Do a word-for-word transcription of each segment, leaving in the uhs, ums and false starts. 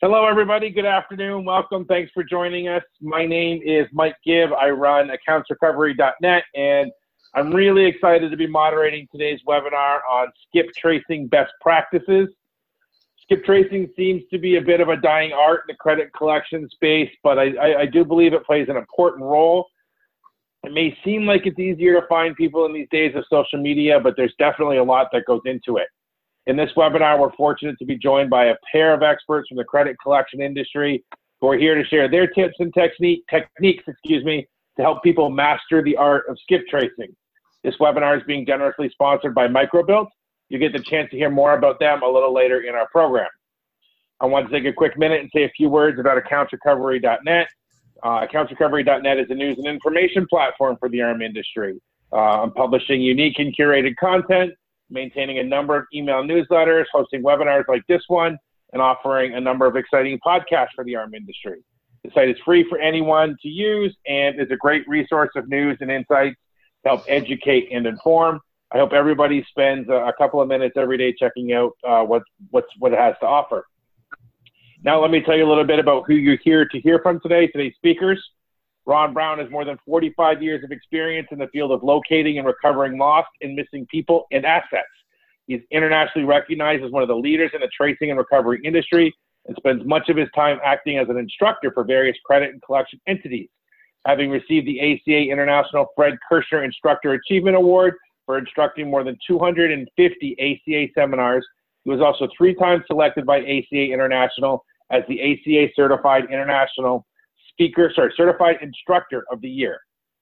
Hello, everybody. Good afternoon. Welcome. Thanks for joining us. My name is Mike Gibb. I run accounts recovery dot net, and I'm really excited to be moderating today's webinar on skip tracing best practices. Skip tracing seems to be a bit of a dying art in the credit collection space, but I, I, I do believe it plays an important role. It may seem like it's easier to find people in these days of social media, but there's definitely a lot that goes into it. In this webinar, we're fortunate to be joined by a pair of experts from the credit collection industry who are here to share their tips and technique, techniques excuse me, to help people master the art of skip tracing. This webinar is being generously sponsored by Microbilt. You get the chance to hear more about them a little later in our program. I want to take a quick minute and say a few words about accounts recovery dot net. Uh, accounts recovery dot net is a news and information platform for the A R M industry. Uh, I'm publishing unique and curated content, maintaining a number of email newsletters, hosting webinars like this one, and offering a number of exciting podcasts for the A R M industry. The site is free for anyone to use and is a great resource of news and insights to help educate and inform. I hope everybody spends a, a couple of minutes every day checking out uh, what, what's, what it has to offer. Now let me tell you a little bit about who you're here to hear from today. Today's speakers. Ron Brown has more than forty-five years of experience in the field of locating and recovering lost and missing people and assets. He's internationally recognized as one of the leaders in the tracing and recovery industry and spends much of his time acting as an instructor for various credit and collection entities. Having received the A C A International Fred Kirschner Instructor Achievement Award for instructing more than two hundred fifty A C A seminars, he was also three times selected by A C A International as the A C A Certified International Speaker, sorry, Certified Instructor of the Year.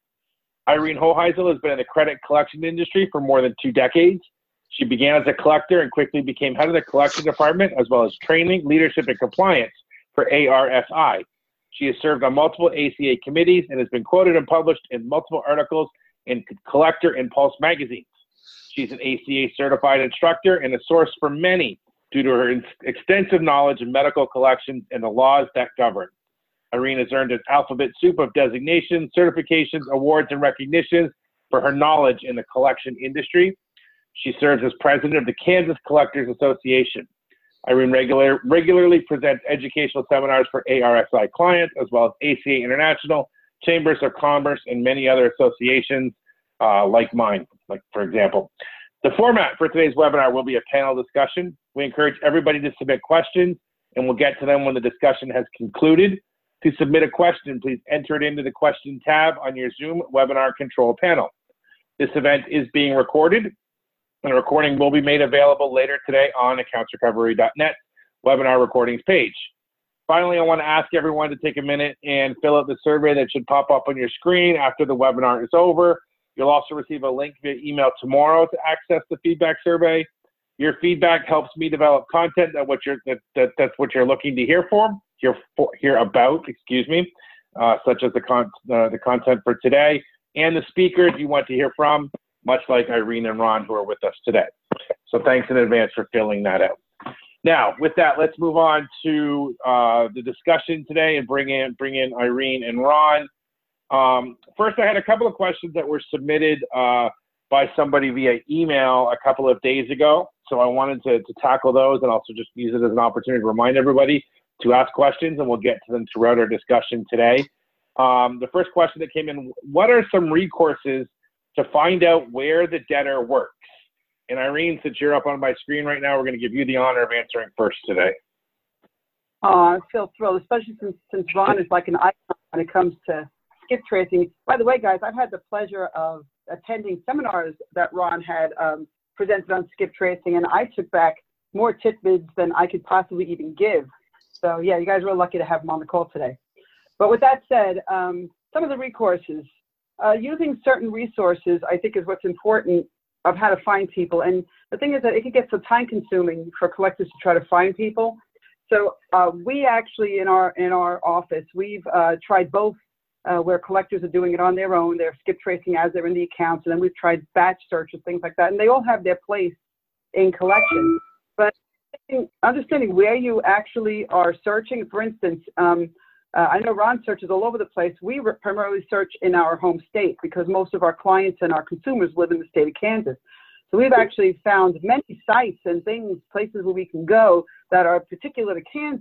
Irene Hoheisel has been in the credit collection industry for more than two decades. She began as a collector and quickly became head of the collection department, as well as training, leadership, and compliance for A R S I. She has served on multiple A C A committees and has been quoted and published in multiple articles in Collector and Pulse magazines. She's an A C A certified instructor and a source for many due to her extensive knowledge of medical collections and the laws that govern. Irene has earned an alphabet soup of designations, certifications, awards, and recognitions for her knowledge in the collection industry. She serves as president of the Kansas Collectors Association. Irene regular, regularly presents educational seminars for A R S I clients, as well as A C A International, Chambers of Commerce, and many other associations uh, like mine, like for example. The format for today's webinar will be a panel discussion. We encourage everybody to submit questions, and we'll get to them when the discussion has concluded. To submit a question, please enter it into the question tab on your Zoom webinar control panel. This event is being recorded, and a recording will be made available later today on accounts recovery dot net webinar recordings page. Finally, I want to ask everyone to take a minute and fill out the survey that should pop up on your screen after the webinar is over. You'll also receive a link via email tomorrow to access the feedback survey. Your feedback helps me develop content that what you're that, that that's what you're looking to hear for, hear for, hear about, excuse me, uh, such as the con uh, the content for today and the speakers you want to hear from, much like Irene and Ron who are with us today. So thanks in advance for filling that out. Now, with that, let's move on to uh, the discussion today and bring in bring in Irene and Ron. Um, first, I had a couple of questions that were submitted uh, by somebody via email a couple of days ago. So I wanted to, to tackle those and also just use it as an opportunity to remind everybody to ask questions, and we'll get to them throughout our discussion today. Um, the first question that came in, what are some recourses to find out where the debtor works? And Irene, since you're up on my screen right now, we're going to give you the honor of answering first today. Oh, I feel thrilled, especially since, since Ron is like an icon when it comes to skip tracing. By the way, guys, I've had the pleasure of attending seminars that Ron had um, presented on skip tracing, and I took back more tidbits than I could possibly even give. So yeah, you guys were lucky to have him on the call today. But with that said, um, some of the recourses, uh, using certain resources, I think is what's important of how to find people. And the thing is that it can get so time consuming for collectors to try to find people. So uh, we actually in our, in our office, we've uh, tried both uh, where collectors are doing it on their own. They're skip tracing as they're in the accounts. And then we've tried batch searches, things like that. And they all have their place in collection. But understanding where you actually are searching, for instance, um, uh, I know Ron searches all over the place. We primarily search in our home state because most of our clients and our consumers live in the state of Kansas. So we've actually found many sites and things, places where we can go that are particular to Kansas.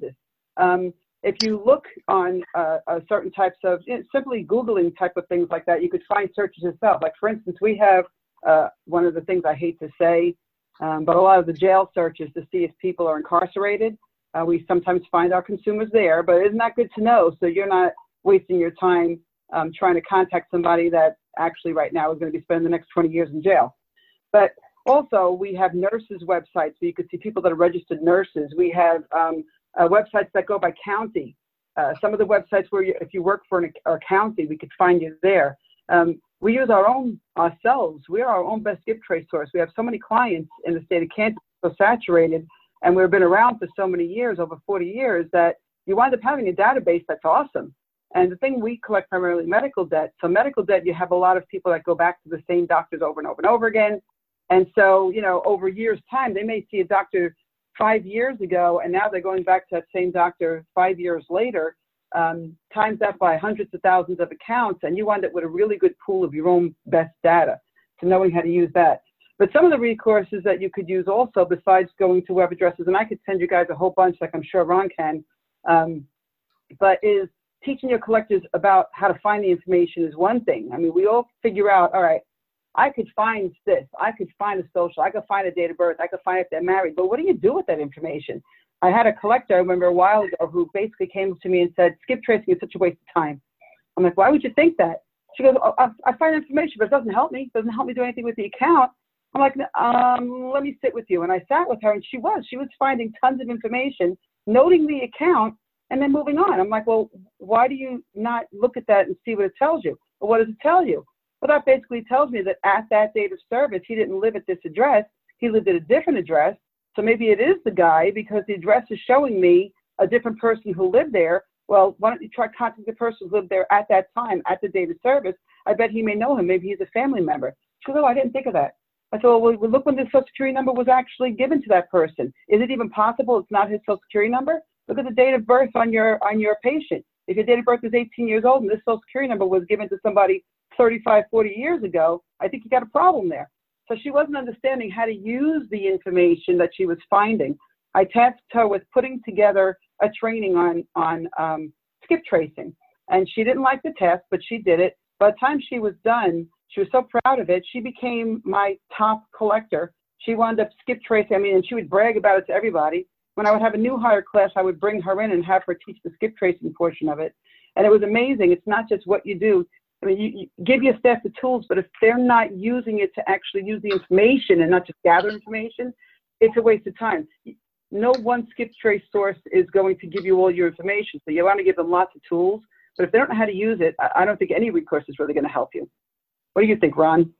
Um, if you look on uh, uh, certain types of, you know, simply Googling type of things like that, you could find searches yourself. Like, for instance, we have uh, one of the things I hate to say, um, but a lot of the jail searches to see if people are incarcerated. Uh, we sometimes find our consumers there, but isn't that good to know? So you're not wasting your time um, trying to contact somebody that actually right now is going to be spending the next twenty years in jail. But also, we have nurses' websites, so you could see people that are registered nurses. We have um, uh, websites that go by county. Uh, some of the websites where you, if you work for an, a county, we could find you there. Um, we use our own ourselves. We are our own best skip trace source. We have so many clients in the state of Kansas, so saturated, and we've been around for so many years, over forty years, that you wind up having a database that's awesome. And the thing, we collect primarily medical debt. So medical debt, you have a lot of people that go back to the same doctors over and over and over again. And so, you know, over years' time, they may see a doctor five years ago, and now they're going back to that same doctor five years later, um, times that by hundreds of thousands of accounts, and you wind up with a really good pool of your own best data, to knowing how to use that. But some of the recourses that you could use also, besides going to web addresses, and I could send you guys a whole bunch, like I'm sure Ron can, um, but is teaching your collectors about how to find the information is one thing. I mean, we all figure out, all right, I could find this, I could find a social, I could find a date of birth, I could find if they're married, but what do you do with that information? I had a collector, I remember a while ago, who basically came to me and said, skip tracing is such a waste of time. I'm like, why would you think that? She goes, oh, I, I find information, but it doesn't help me. It doesn't help me do anything with the account. I'm like, um, let me sit with you. And I sat with her, and she was, she was finding tons of information, noting the account, and then moving on. I'm like, well, why do you not look at that and see what it tells you? Well, what does it tell you? Well, that basically tells me that at that date of service, he didn't live at this address. He lived at a different address. So maybe it is the guy, because the address is showing me a different person who lived there. Well, why don't you try contacting the person who lived there at that time, at the date of service? I bet he may know him. Maybe he's a family member. She goes, oh, I didn't think of that. I said, well, well, look when the social security number was actually given to that person. Is it even possible it's not his social security number? Look at the date of birth on your on your patient. If your date of birth is eighteen years old and this social security number was given to somebody thirty-five, forty years ago, I think you got a problem there. So she wasn't understanding how to use the information that she was finding. I tasked her with putting together a training on, on um, skip tracing. And she didn't like the task, but she did it. By the time she was done, she was so proud of it, she became my top collector. She wound up skip tracing, I mean, and she would brag about it to everybody. When I would have a new hire class, I would bring her in and have her teach the skip tracing portion of it. And it was amazing. It's not just what you do. I mean, you, you give your staff the tools, but if they're not using it to actually use the information and not just gather information, it's a waste of time. No one skip trace source is going to give you all your information. So you want to give them lots of tools, but if they don't know how to use it, I, I don't think any recourse is really going to help you. What do you think, Ron?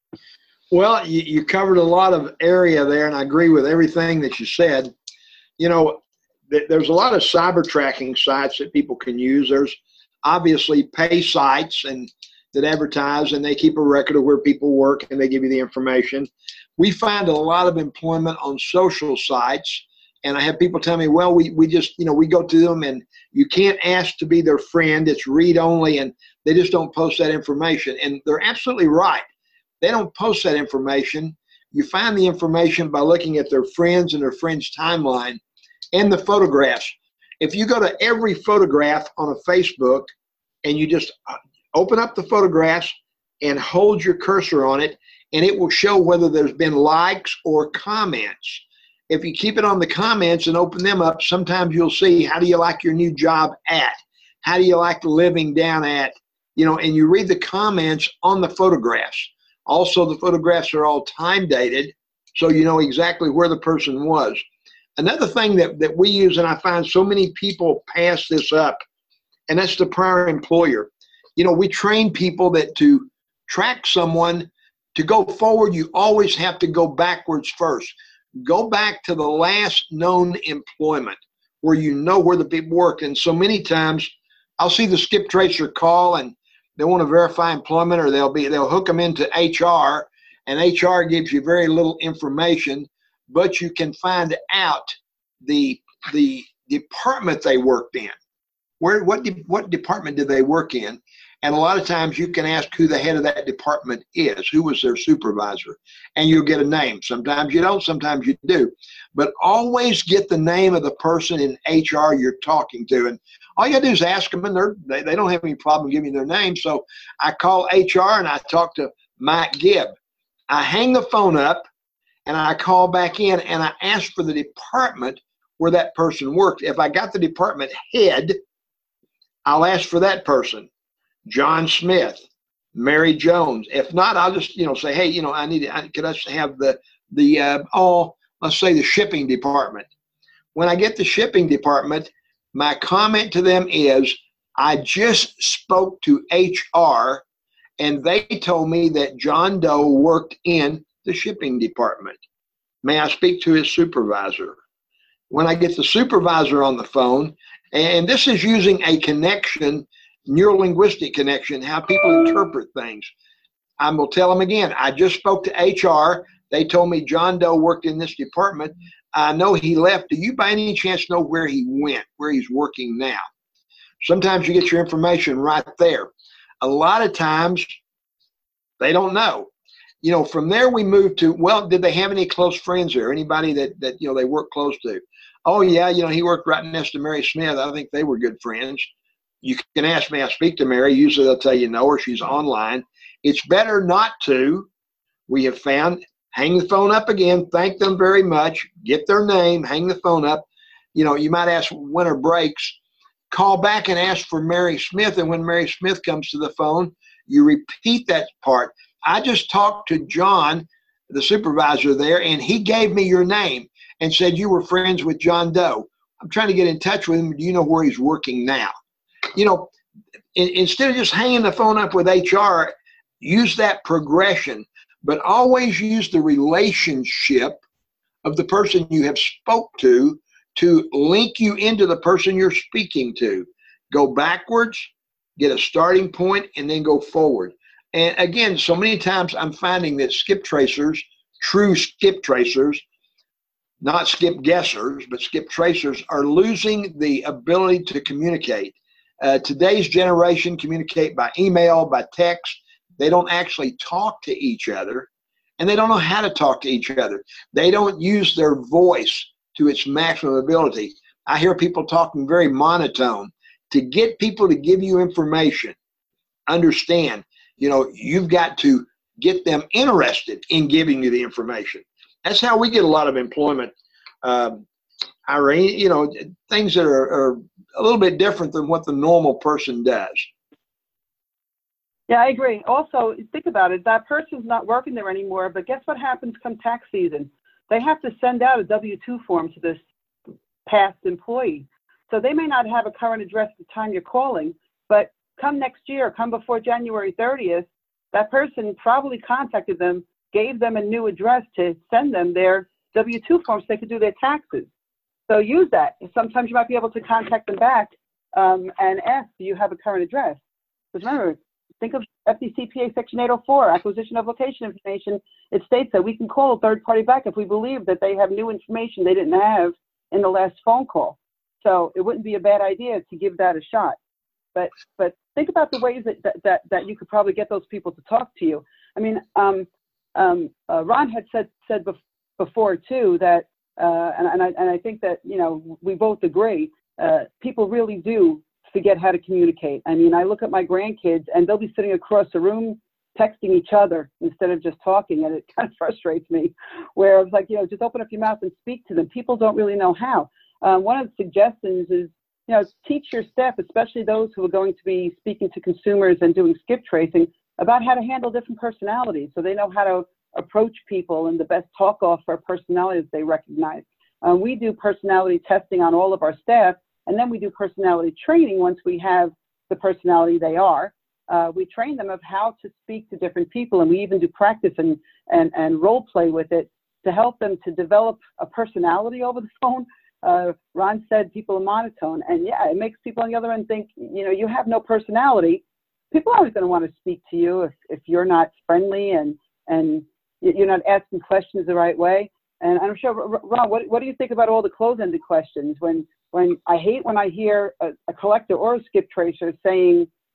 Well, you, you covered a lot of area there, and I agree with everything that you said. You know, th there's a lot of cyber tracking sites that people can use. There's obviously pay sites and that advertise, and they keep a record of where people work, and they give you the information. We find a lot of employment on social sites, and I have people tell me, well, we, we just, you know, we go to them, and you can't ask to be their friend. It's read only, and they just don't post that information. And they're absolutely right. They don't post that information. You find the information by looking at their friends and their friends' timeline and the photographs. If you go to every photograph on a Facebook and you just open up the photographs and hold your cursor on it, and it will show whether there's been likes or comments. If you keep it on the comments and open them up, sometimes you'll see, how do you like your new job at? How do you like living down at? You know, and you read the comments on the photographs. Also, the photographs are all time dated, so you know exactly where the person was. Another thing that, that we use, and I find so many people pass this up, and that's the prior employer. You know, we train people that to track someone, to go forward, you always have to go backwards first. Go back to the last known employment where you know where the people worked. And so many times I'll see the skip tracer call and they want to verify employment, or they'll be they'll hook them into H R, and H R gives you very little information, but you can find out the the department they worked in. Where what de, what department did they work in? And a lot of times you can ask who the head of that department is, who was their supervisor, and you'll get a name. Sometimes you don't, sometimes you do. But always get the name of the person in H R you're talking to. And all you got to do is ask them, and they're, they, they don't have any problem giving you their name. So I call H R and I talk to Mike Gibb. I hang the phone up and I call back in and I ask for the department where that person worked. If I got the department head, I'll ask for that person. John Smith, Mary Jones. If not, I'll just, you know, say, hey, you know, I need to, I, could I have the, the, uh, oh, let's say the shipping department. When I get the shipping department, my comment to them is, I just spoke to H R and they told me that John Doe worked in the shipping department. May I speak to his supervisor? When I get the supervisor on the phone, and this is using a connection, neuro-linguistic connection, how people interpret things. I will tell them again, I just spoke to H R. They told me John Doe worked in this department. I know he left. Do you by any chance know where he went, where he's working now? Sometimes you get your information right there. A lot of times they don't know. You know, from there we move to, well, did they have any close friends there? Anybody that, that you know, they work close to? Oh, yeah, you know, he worked right next to Mary Smith. I think they were good friends. You can ask me, I speak to Mary. Usually they'll tell you no, or she's online. It's better not to. We have found, hang the phone up again, thank them very much, get their name, hang the phone up. You know, you might ask when are breaks. Call back and ask for Mary Smith, and when Mary Smith comes to the phone, you repeat that part. I just talked to John, the supervisor there, and he gave me your name and said you were friends with John Doe. I'm trying to get in touch with him. Do you know where he's working now? You know, in, instead of just hanging the phone up with H R, use that progression, but always use the relationship of the person you have spoke to to link you into the person you're speaking to. Go backwards, get a starting point, and then go forward. And again, so many times I'm finding that skip tracers, true skip tracers, not skip guessers, but skip tracers, are losing the ability to communicate. Uh, today's generation communicate by email, by text. They don't actually talk to each other, and they don't know how to talk to each other. They don't use their voice to its maximum ability. I hear people talking very monotone. To get people to give you information, understand, you know, you've got to get them interested in giving you the information. That's how we get a lot of employment. Um, Irene, you know, things that are, are a little bit different than what the normal person does. Yeah, I agree. Also, think about it. That person's not working there anymore, but guess what happens come tax season? They have to send out a W two form to this past employee. So they may not have a current address at the time you're calling, but come next year, come before January thirtieth, that person probably contacted them, gave them a new address to send them their W two forms so they could do their taxes. So use that. Sometimes you might be able to contact them back um, and ask, do you have a current address? Because remember, think of F D C P A Section eight oh four, acquisition of location information. It states that we can call a third party back if we believe that they have new information they didn't have in the last phone call. So it wouldn't be a bad idea to give that a shot. But but think about the ways that that, that, that you could probably get those people to talk to you. I mean, um, um, uh, Ron had said said bef- before too that, uh, and, and I and I think that, you know, we both agree. Uh, people really do forget how to communicate. I mean, I look at my grandkids and they'll be sitting across the room texting each other instead of just talking, and it kind of frustrates me. Where it's like, you know, just open up your mouth and speak to them. People don't really know how. Um, one of the suggestions is, you know, teach your staff, especially those who are going to be speaking to consumers and doing skip tracing, about how to handle different personalities, so they know how to approach people and the best talk off for personalities they recognize. Um, we do personality testing on all of our staff, and then we do personality training once we have the personality they are. Uh, we train them of how to speak to different people, and we even do practice and, and, and role play with it to help them to develop a personality over the phone. Uh, Ron said people are monotone, and yeah, it makes people on the other end think, you know, you have no personality. People are always going to want to speak to you if, if you're not friendly and, and you're not asking questions the right way. And I'm sure, Ron, what, what do you think about all the close-ended questions? When, when I hate when I hear a, a collector or a skip tracer saying,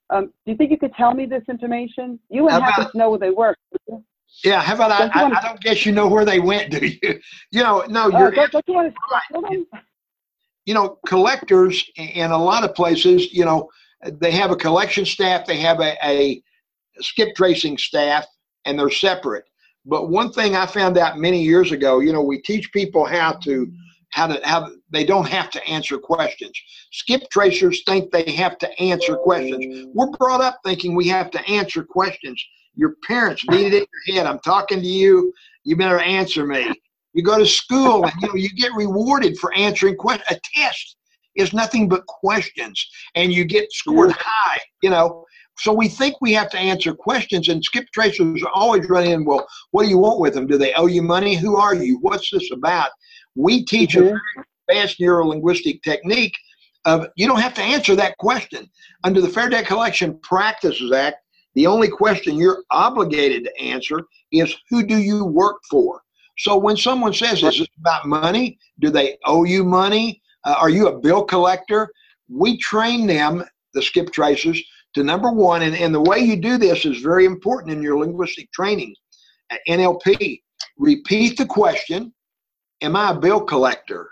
Um, do you think you could tell me this information? You wouldn't How happen about- to know where they work. Yeah, how about I, Don't you I, wanna- I don't guess you know where they went, do you? You know, no, Uh, you're don't, don't you want to strangle them? you know, collectors in a lot of places, you know, they have a collection staff, they have a, a skip tracing staff, and they're separate. But one thing I found out many years ago, you know, we teach people how to, how to, how they don't have to answer questions. Skip tracers think they have to answer questions. We're brought up thinking we have to answer questions. Your parents beat it in your head. I'm talking to you. You better answer me. You go to school and you know you get rewarded for answering questions. A test is nothing but questions, and you get scored high. You know, so we think we have to answer questions, and skip tracers are always running in. Well, what do you want with them? Do they owe you money? Who are you? What's this about? We teach mm-hmm. a very advanced neuro-linguistic technique of you don't have to answer that question. Under the Fair Debt Collection Practices Act, the only question you're obligated to answer is who do you work for? So when someone says, is this about money? Do they owe you money? Uh, are you a bill collector? We train them, the skip tracers, to number one, and, and the way you do this is very important in your linguistic training. At N L P, repeat the question, am I a bill collector?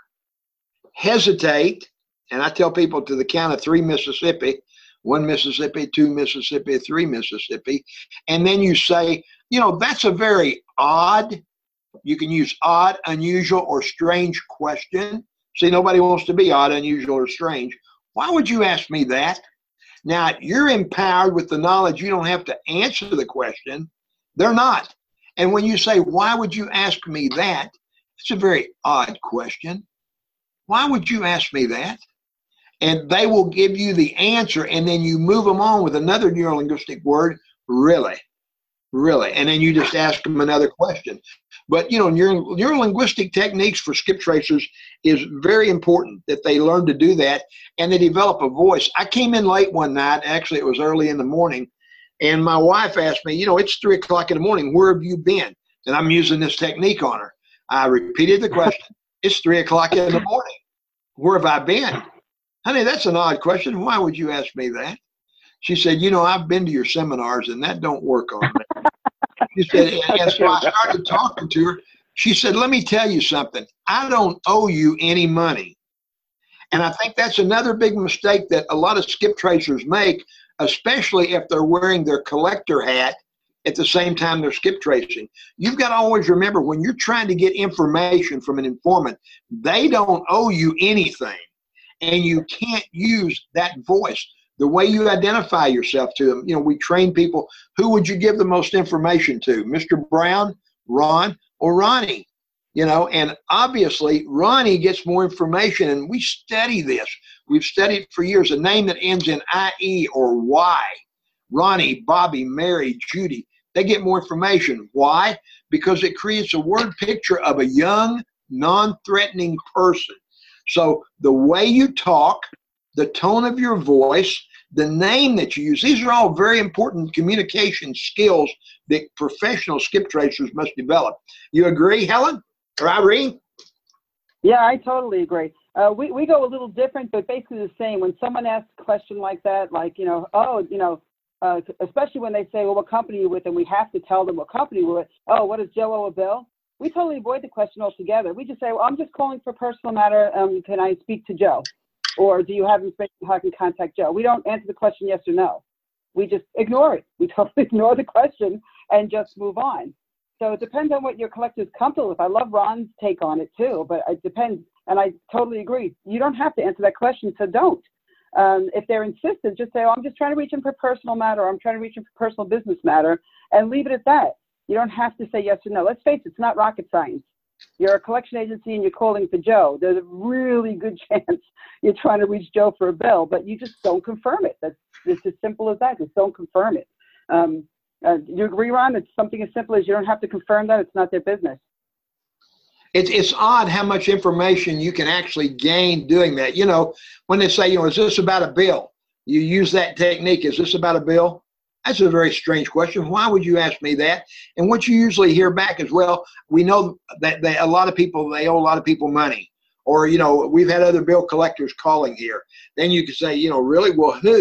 Hesitate, and I tell people to the count of three Mississippi, one Mississippi, two Mississippi, three Mississippi, and then you say, you know, that's a very odd, you can use odd, unusual, or strange question. See, nobody wants to be odd, unusual, or strange. Why would you ask me that? Now, you're empowered with the knowledge you don't have to answer the question. They're not. And when you say, why would you ask me that? It's a very odd question. Why would you ask me that? And they will give you the answer, and then you move them on with another neurolinguistic word, really. Really, and then you just ask them another question. But you know, neuro, neuro-linguistic techniques for skip tracers is very important that they learn to do that, and they develop a voice. I came in late one night, actually it was early in the morning, and my wife asked me, you know, it's three o'clock in the morning, where have you been? And I'm using this technique on her. I repeated the question, it's three o'clock in the morning, where have I been? Honey, that's an odd question. Why would you ask me that? She said, you know, I've been to your seminars and that don't work on me. She said, and so I started talking to her. She said, let me tell you something. I don't owe you any money. And I think that's another big mistake that a lot of skip tracers make, especially if they're wearing their collector hat at the same time they're skip tracing. You've got to always remember when you're trying to get information from an informant, they don't owe you anything. And you can't use that voice. The way you identify yourself to them, you know, we train people, who would you give the most information to? Mister Brown, Ron, or Ronnie? You know, and obviously Ronnie gets more information, and we study this. We've studied for years. A name that ends in I E or Y, Ronnie, Bobby, Mary, Judy, they get more information. Why? Because it creates a word picture of a young, non-threatening person. So the way you talk, the tone of your voice, the name that you use, these are all very important communication skills that professional skip tracers must develop. You agree, Helen or Irene? Yeah, I totally agree. Uh, we, we go a little different, but basically the same. When someone asks a question like that, like, you know, oh, you know, uh, especially when they say, well, what company are you with? And we have to tell them what company we're with. Oh, what does Joe owe a bill? We totally avoid the question altogether. We just say, well, I'm just calling for a personal matter. Um, can I speak to Joe? Or do you have information how I can contact Joe? We don't answer the question yes or no. We just ignore it. We totally ignore the question and just move on. So it depends on what your collector is comfortable with. I love Ron's take on it too, but it depends. And I totally agree. You don't have to answer that question, so don't. Um, if they're insistent, just say, oh, I'm just trying to reach him for personal matter, or I'm trying to reach him for personal business matter, and leave it at that. You don't have to say yes or no. Let's face it, it's not rocket science. You're a collection agency and you're calling for Joe. There's a really good chance you're trying to reach Joe for a bill, but you just don't confirm it. That's it's as simple as that. Just don't confirm it. Um, uh, you agree, Ron? It's something as simple as you don't have to confirm that. It's not their business. It's, it's odd how much information you can actually gain doing that. You know, when they say, you know, is this about a bill? You use that technique. Is this about a bill? That's a very strange question. Why would you ask me that? And what you usually hear back is, well, we know that they, a lot of people, they owe a lot of people money. Or, you know, we've had other bill collectors calling here. Then you can say, you know, really? Well, who?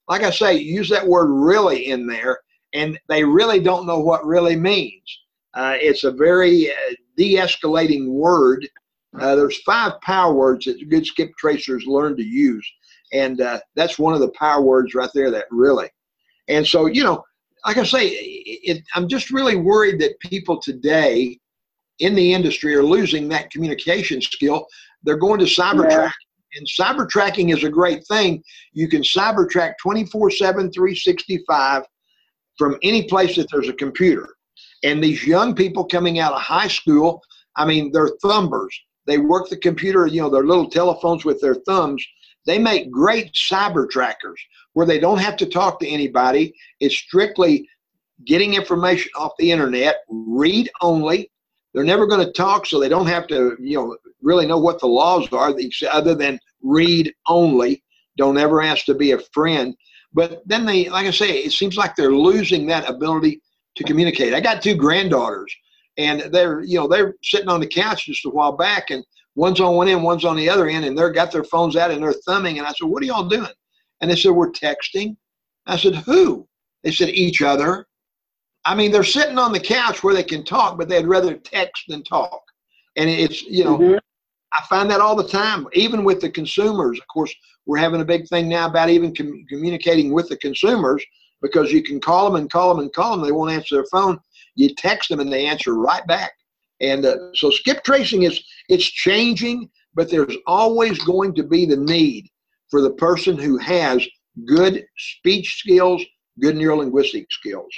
like I say, use that word really in there, and they really don't know what really means. Uh, it's a very uh, de-escalating word. Uh, there's five power words that good skip tracers learn to use, and uh, that's one of the power words right there, that really. And so, you know, like I say, it, it, I'm just really worried that people today in the industry are losing that communication skill. They're going to cyber track, and cyber tracking is a great thing. You can cyber track twenty-four seven, three sixty-five from any place that there's a computer. And these young people coming out of high school, I mean, they're thumbers. They work the computer, you know, their little telephones with their thumbs. They make great cyber trackers where they don't have to talk to anybody. It's strictly getting information off the internet, read only. They're never going to talk, so they don't have to, you know, really know what the laws are other than read only. Don't ever ask to be a friend. But then they, like I say, it seems like they're losing that ability to communicate. I got two granddaughters, and they're, you know, they're sitting on the couch just a while back, and one's on one end, one's on the other end, and they're got their phones out and they're thumbing. And I said, "What are y'all doing?" And they said, "We're texting." I said, "Who?" They said, "Each other." I mean, they're sitting on the couch where they can talk, but they'd rather text than talk. And it's, you know, mm-hmm. I find that all the time, even with the consumers. Of course, we're having a big thing now about even com- communicating with the consumers, because you can call them and call them and call them. They won't answer their phone. You text them and they answer right back. And uh, so skip tracing is, it's changing, but there's always going to be the need for the person who has good speech skills, good neurolinguistic skills.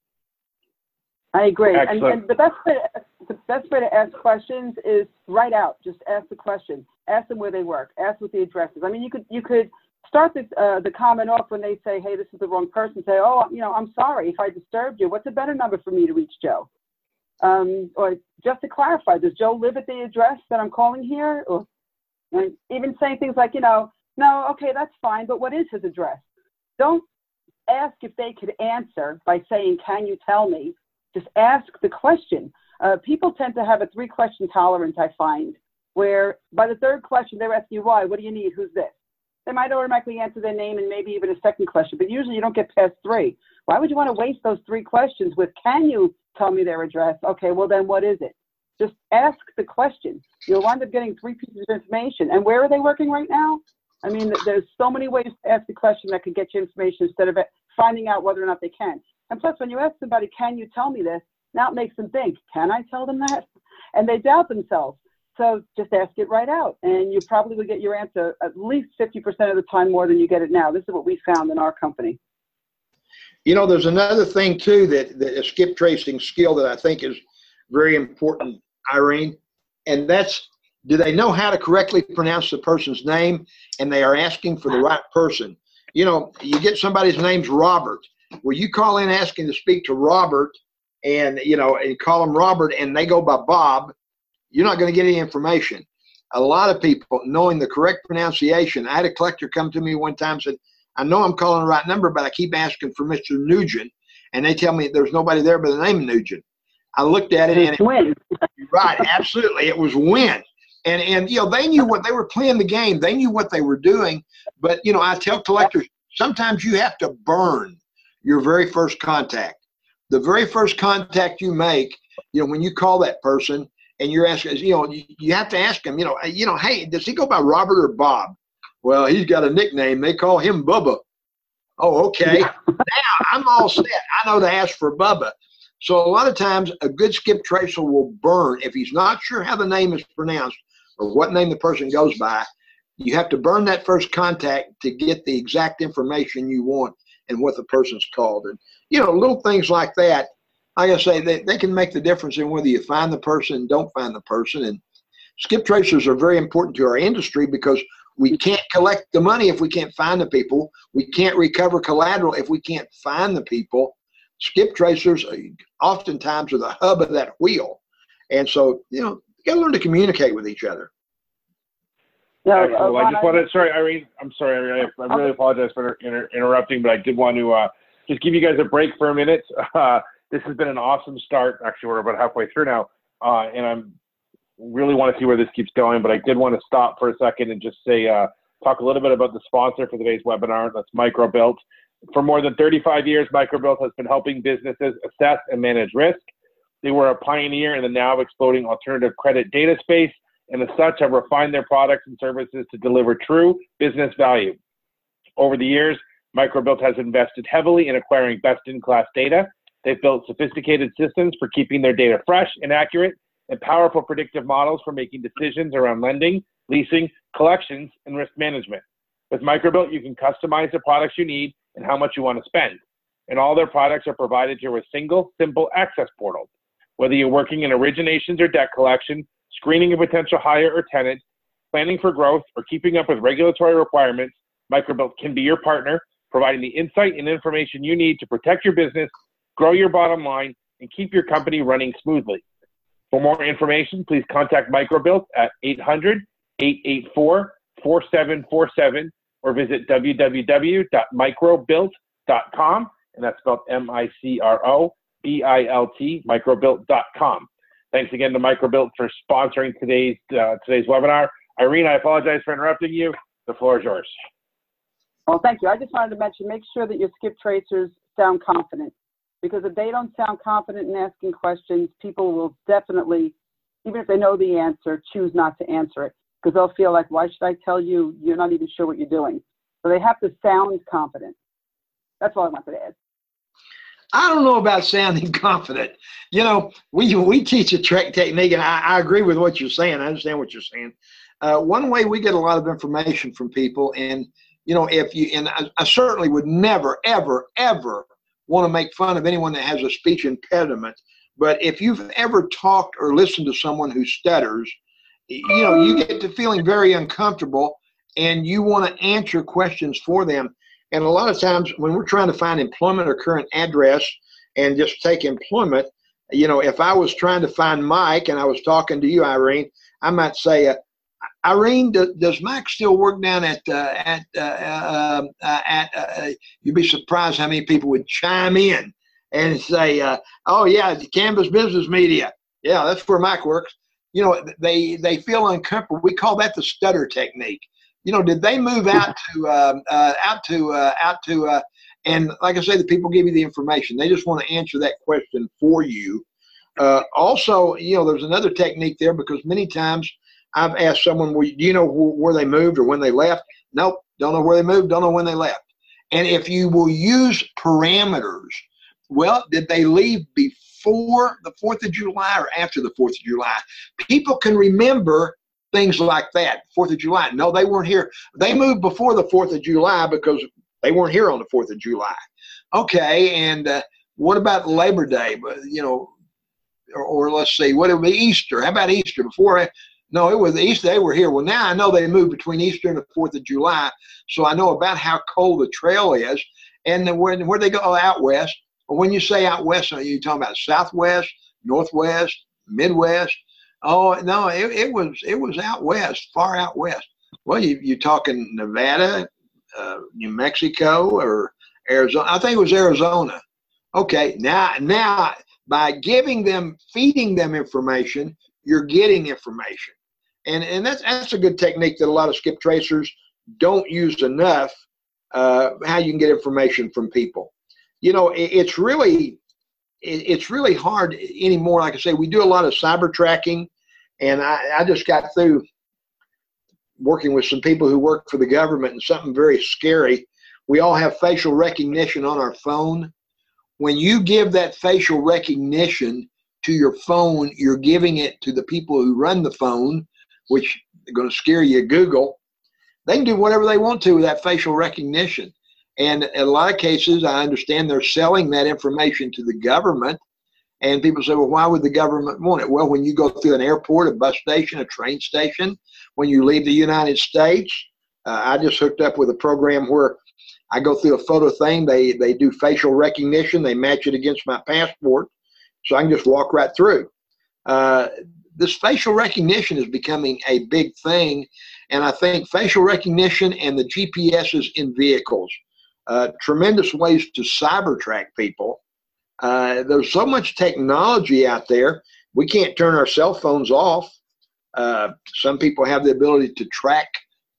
I agree. And, and the best way to, the best way to ask questions is write out. Just ask the question. Ask them where they work. Ask what the address is. I mean, you could you could start the uh, the comment off when they say, "Hey, this is the wrong person." Say, "Oh, you know, I'm sorry if I disturbed you. What's a better number for me to reach Joe?" Um, or just to clarify, does Joe live at the address that I'm calling here? Or and even saying things like, you know, "No, okay, that's fine, but what is his address?" Don't ask if they could answer by saying, "Can you tell me?" Just ask the question. Uh, people tend to have a three-question tolerance, I find, where by the third question, they're asking you why, what do you need, who's this? They might automatically answer their name and maybe even a second question, but usually you don't get past three. Why would you want to waste those three questions with, can you tell me their address? Okay, well then what is it? Just ask the question. You'll wind up getting three pieces of information. And where are they working right now? I mean, there's so many ways to ask the question that could get you information instead of finding out whether or not they can. And plus, when you ask somebody, can you tell me this? Now it makes them think, can I tell them that? And they doubt themselves. So just ask it right out. And you probably will get your answer at least fifty percent of the time more than you get it now. This is what we found in our company. You know, there's another thing, too, that, that a skip tracing skill that I think is very important, Irene, and that's, do they know how to correctly pronounce the person's name, and they are asking for the right person? You know, you get somebody's name's Robert. Well, you call in asking to speak to Robert, and, you know, and call them Robert, and they go by Bob, you're not going to get any information. A lot of people, knowing the correct pronunciation, I had a collector come to me one time and said, I know I'm calling the right number, but I keep asking for Mister Nugent, and they tell me there's nobody there by the name of Nugent. I looked at it, and it was right, absolutely, it was Win. And, and, you know, they knew what they were playing the game. They knew what they were doing. But, you know, I tell collectors, sometimes you have to burn your very first contact. The very first contact you make, you know, when you call that person and you're asking, you know, you, you have to ask them, you know, you know, hey, does he go by Robert or Bob? Well, he's got a nickname. They call him Bubba. Oh, okay. Now I'm all set. I know to ask for Bubba. So a lot of times a good skip tracer will burn. If he's not sure how the name is pronounced or what name the person goes by, you have to burn that first contact to get the exact information you want and what the person's called. And, you know, little things like that, like I say, they, they can make the difference in whether you find the person and don't find the person. And skip tracers are very important to our industry because we can't collect the money if we can't find the people. We can't recover collateral if we can't find the people. Skip tracers oftentimes are the hub of that wheel. And so, you know, you got to learn to communicate with each other. No, uh, I just wanted, sorry, Irene, I'm sorry, I, I really apologize for inter interrupting, but I did want to uh, just give you guys a break for a minute. Uh, this has been an awesome start. Actually, we're about halfway through now, uh, and I'm really want to see where this keeps going, but I did want to stop for a second and just say uh, talk a little bit about the sponsor for today's webinar. That's Microbilt. For more than thirty-five years, Microbilt has been helping businesses assess and manage risk. They were a pioneer in the now exploding alternative credit data space, and as such have refined their products and services to deliver true business value. Over the years, Microbilt has invested heavily in acquiring best-in-class data. They've built sophisticated systems for keeping their data fresh and accurate, and powerful predictive models for making decisions around lending, leasing, collections, and risk management. With Microbilt, you can customize the products you need and how much you want to spend. And all their products are provided through a single, simple access portal. Whether you're working in originations or debt collection, screening a potential hire or tenant, planning for growth, or keeping up with regulatory requirements, Microbilt can be your partner, providing the insight and information you need to protect your business, grow your bottom line, and keep your company running smoothly. For more information, please contact Microbilt at eight hundred, eight eight four, four seven four seven or visit w w w dot microbilt dot com, and that's spelled M I C R O B I L T, microbilt dot com. Thanks again to Microbilt for sponsoring today's uh, today's webinar. Irene, I apologize for interrupting you. The floor is yours. Well, thank you. I just wanted to mention, make sure that your skip tracers sound confident, because if they don't sound confident in asking questions, people will definitely, even if they know the answer, choose not to answer it, because they'll feel like, why should I tell you? You're not even sure what you're doing. So they have to sound confident. That's all I wanted to add. I don't know about sounding confident. You know, we we teach a trick technique, and I, I agree with what you're saying. I understand what you're saying. Uh, one way we get a lot of information from people, and, you know, if you, and I, I certainly would never, ever, ever want to make fun of anyone that has a speech impediment. But if you've ever talked or listened to someone who stutters, you know, you get to feeling very uncomfortable, and you want to answer questions for them. And a lot of times when we're trying to find employment or current address and just take employment, you know, if I was trying to find Mike and I was talking to you, Irene, I might say, uh, Irene, do, does Mike still work down at, uh, at, uh, uh, uh, at uh, you'd be surprised how many people would chime in and say, uh, oh yeah, the Canvas Business Media. Yeah, that's where Mike works. You know, they, they feel uncomfortable. We call that the stutter technique. You know, did they move out to, um, uh, out to, uh, out to, uh, and like I say, the people give you the information. They just want to answer that question for you. Uh, also, you know, there's another technique there, because many times I've asked someone, well, do you know wh where they moved or when they left? Nope, don't know where they moved, don't know when they left. And if you will use parameters, well, did they leave before the fourth of July or after the fourth of July? People can remember things like that. fourth of July. No, they weren't here. They moved before the fourth of July because they weren't here on the fourth of July. Okay, and uh, what about Labor Day? You know, or, or let's see, what would be Easter? How about Easter? Before, no, it was Easter. They were here. Well, now I know they moved between Easter and the fourth of July, so I know about how cold the trail is, and then where, where they go out west. When you say out west, are you talking about southwest, northwest, midwest? Oh no, it, it was it was out west, far out west. Well, you you talking Nevada, uh, New Mexico, or Arizona? I think it was Arizona. Okay, now now by giving them, feeding them information, you're getting information, and and that's that's a good technique that a lot of skip tracers don't use enough. Uh, how you can get information from people. You know, it, it's really. It's really hard anymore. Like I say, we do a lot of cyber tracking, and I, I just got through working with some people who work for the government, and something very scary. We all have facial recognition on our phone. When you give that facial recognition to your phone, you're giving it to the people who run the phone, which are going to scare you, Google. They can do whatever they want to with that facial recognition. And in a lot of cases, I understand they're selling that information to the government. And people say, well, why would the government want it? Well, when you go through an airport, a bus station, a train station, when you leave the United States, uh, I just hooked up with a program where I go through a photo thing. They, they do facial recognition. They match it against my passport, so I can just walk right through. Uh, this facial recognition is becoming a big thing. And I think facial recognition and the G P Ss in vehicles, Uh, tremendous ways to cyber track people. Uh, there's so much technology out there, we can't turn our cell phones off. Uh, some people have the ability to track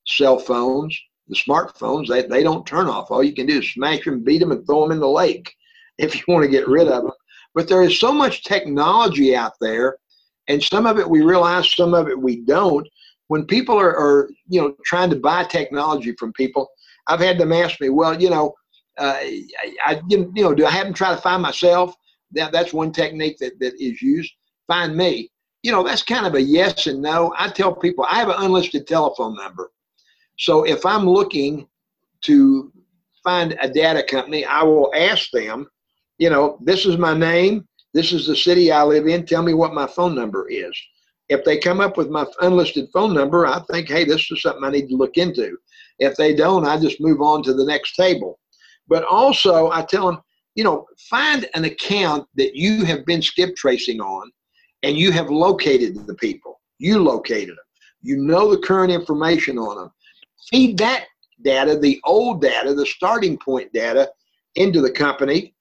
cell phones, the smartphones, they, they don't turn off. All you can do is smash them, beat them, and throw them in the lake if you want to get rid of them. But there is so much technology out there, and some of it we realize, some of it we don't. When people are, are you know, trying to buy technology from people, I've had them ask me, well, you know, uh, I, I, you know, do I have them try to find myself? That, that's one technique that, that is used. Find me. You know, that's kind of a yes and no. I tell people I have an unlisted telephone number. So if I'm looking to find a data company, I will ask them, you know, this is my name. This is the city I live in. Tell me what my phone number is. If they come up with my unlisted phone number, I think, hey, this is something I need to look into. If they don't, I just move on to the next table. But also, I tell them, you know, find an account that you have been skip tracing on and you have located the people. You located them. You know the current information on them. Feed that data, the old data, the starting point data, into the company.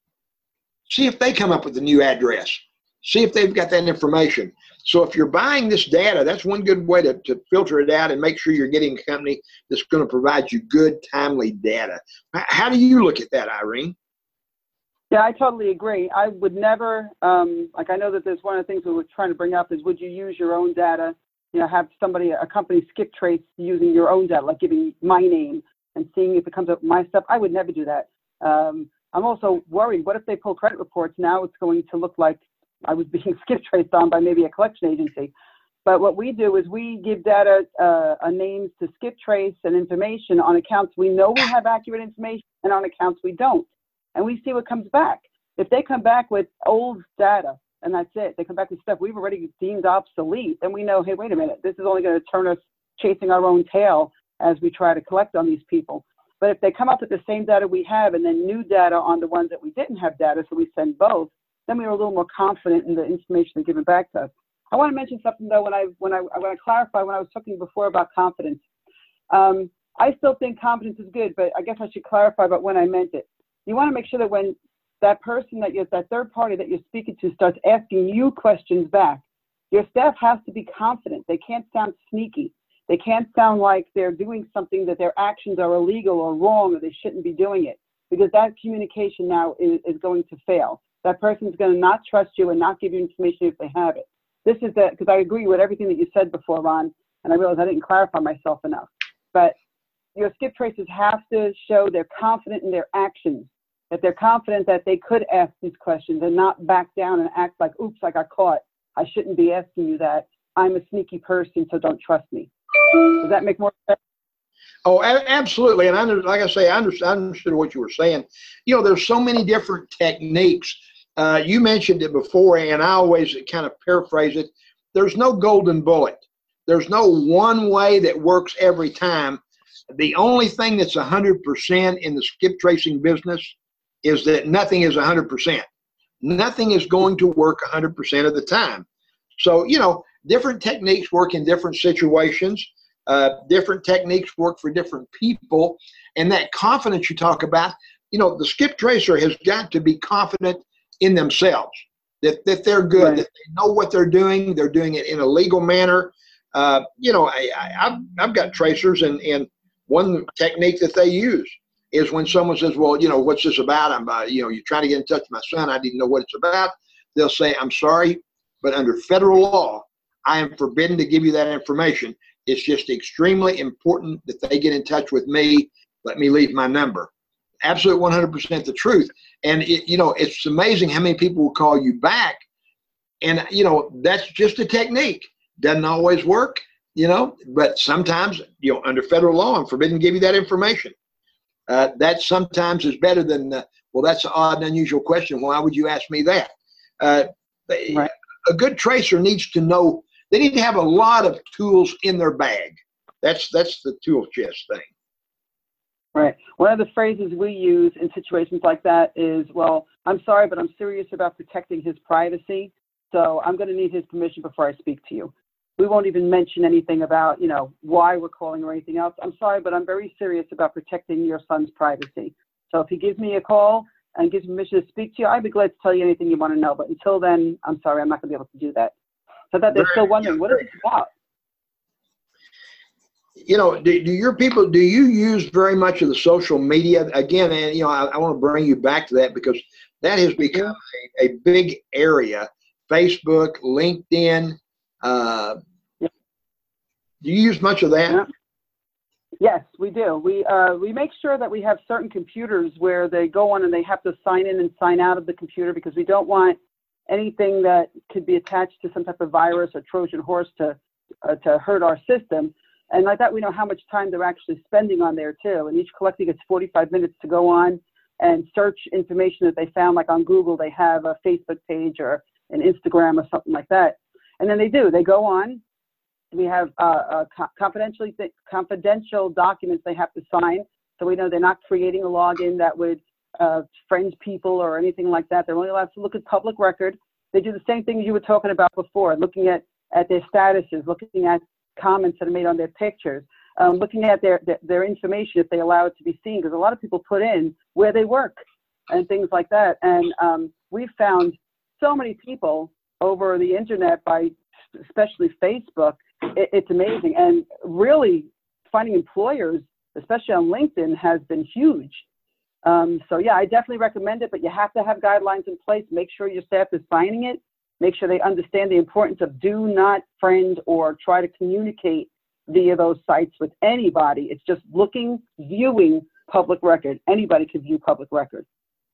See if they come up with a new address. See if they've got that information. So if you're buying this data, that's one good way to, to filter it out and make sure you're getting a company that's going to provide you good, timely data. How do you look at that, Irene? Yeah, I totally agree. I would never, um, like I know that there's one of the things we were trying to bring up is would you use your own data, you know, have somebody, a company skip trace using your own data, like giving my name and seeing if it comes up with my stuff. I would never do that. Um, I'm also worried, what if they pull credit reports? Now it's going to look like I was being skip traced on by maybe a collection agency. But what we do is we give data, uh, a names to skip trace and information on accounts we know we have accurate information and on accounts we don't. And we see what comes back. If they come back with old data and that's it, they come back with stuff we've already deemed obsolete, then we know, hey, wait a minute, this is only going to turn us chasing our own tail as we try to collect on these people. But if they come up with the same data we have and then new data on the ones that we didn't have data, so we send both, then we were a little more confident in the information they're giving back to us. I want to mention something though, when I when I, I want to clarify when I was talking before about confidence. Um, I still think confidence is good, but I guess I should clarify about when I meant it. You want to make sure that when that person that you're, that third party that you're speaking to starts asking you questions back, your staff has to be confident. They can't sound sneaky. They can't sound like they're doing something that their actions are illegal or wrong or they shouldn't be doing it, because that communication now is, is going to fail. That person's going to not trust you and not give you information if they have it. This is that, because I agree with everything that you said before, Ron, and I realize I didn't clarify myself enough. But your skip traces have to show they're confident in their actions, that they're confident that they could ask these questions and not back down and act like, oops, I got caught. I shouldn't be asking you that. I'm a sneaky person, so don't trust me. Does that make more sense? Oh, a- absolutely. And I, like I say, I understood, I understood what you were saying. You know, there's so many different techniques. Uh, you mentioned it before, and I always kind of paraphrase it. There's no golden bullet. There's no one way that works every time. The only thing that's one hundred percent in the skip tracing business is that nothing is one hundred percent. Nothing is going to work one hundred percent of the time. So, you know, different techniques work in different situations. Uh, different techniques work for different people. And that confidence you talk about, you know, the skip tracer has got to be confident in themselves, that, that they're good, right, that they know what they're doing. They're doing it in a legal manner. Uh, you know, I, I, I've, I've got tracers, and, and one technique that they use is when someone says, well, you know, what's this about? I'm, uh, you know, you're trying to get in touch with my son. I didn't know what it's about. They'll say, I'm sorry, but under federal law, I am forbidden to give you that information. It's just extremely important that they get in touch with me. Let me leave my number. Absolute one hundred percent the truth. And, it, you know, it's amazing how many people will call you back. And, you know, that's just a technique. Doesn't always work, you know, but sometimes, you know, under federal law, I'm forbidden to give you that information. Uh, that sometimes is better than, uh, well, that's an odd and unusual question. Why would you ask me that? Uh, right. A good tracer needs to know, they need to have a lot of tools in their bag. That's, that's the tool chest thing. Right. One of the phrases we use in situations like that is, well, I'm sorry, but I'm serious about protecting his privacy. So I'm going to need his permission before I speak to you. We won't even mention anything about, you know, why we're calling or anything else. I'm sorry, but I'm very serious about protecting your son's privacy. So if he gives me a call and gives me permission to speak to you, I'd be glad to tell you anything you want to know. But until then, I'm sorry, I'm not going to be able to do that. So that they're still wondering, what is it about? you know, do, do your people, do you use very much of the social media? Again, and, you know, I, I want to bring you back to that because that has become a, a big area. Facebook, LinkedIn. Uh, yeah. Do you use much of that? Yeah. Yes, we do. We uh, we make sure that we have certain computers where they go on and they have to sign in and sign out of the computer because we don't want anything that could be attached to some type of virus or Trojan horse to uh, to hurt our system. And like that, we know how much time they're actually spending on there too. And each collector gets forty-five minutes to go on and search information that they found. Like on Google, they have a Facebook page or an Instagram or something like that. And then they do. They go on. We have uh, uh, confidentially th- confidential documents they have to sign, so we know they're not creating a login that would uh, friend people or anything like that. They're only allowed to look at public record. They do the same thing you were talking about before, looking at, at their statuses, looking at comments that are made on their pictures, um, looking at their, their, their information if they allow it to be seen, because a lot of people put in where they work and things like that. And um, we've found so many people over the internet, by especially Facebook. It, it's amazing. And really finding employers, especially on LinkedIn, has been huge. Um, so yeah, I definitely recommend it, but you have to have guidelines in place. Make sure your staff is signing it. Make sure they understand the importance of do not friend or try to communicate via those sites with anybody. It's just looking, viewing public record. Anybody can view public record.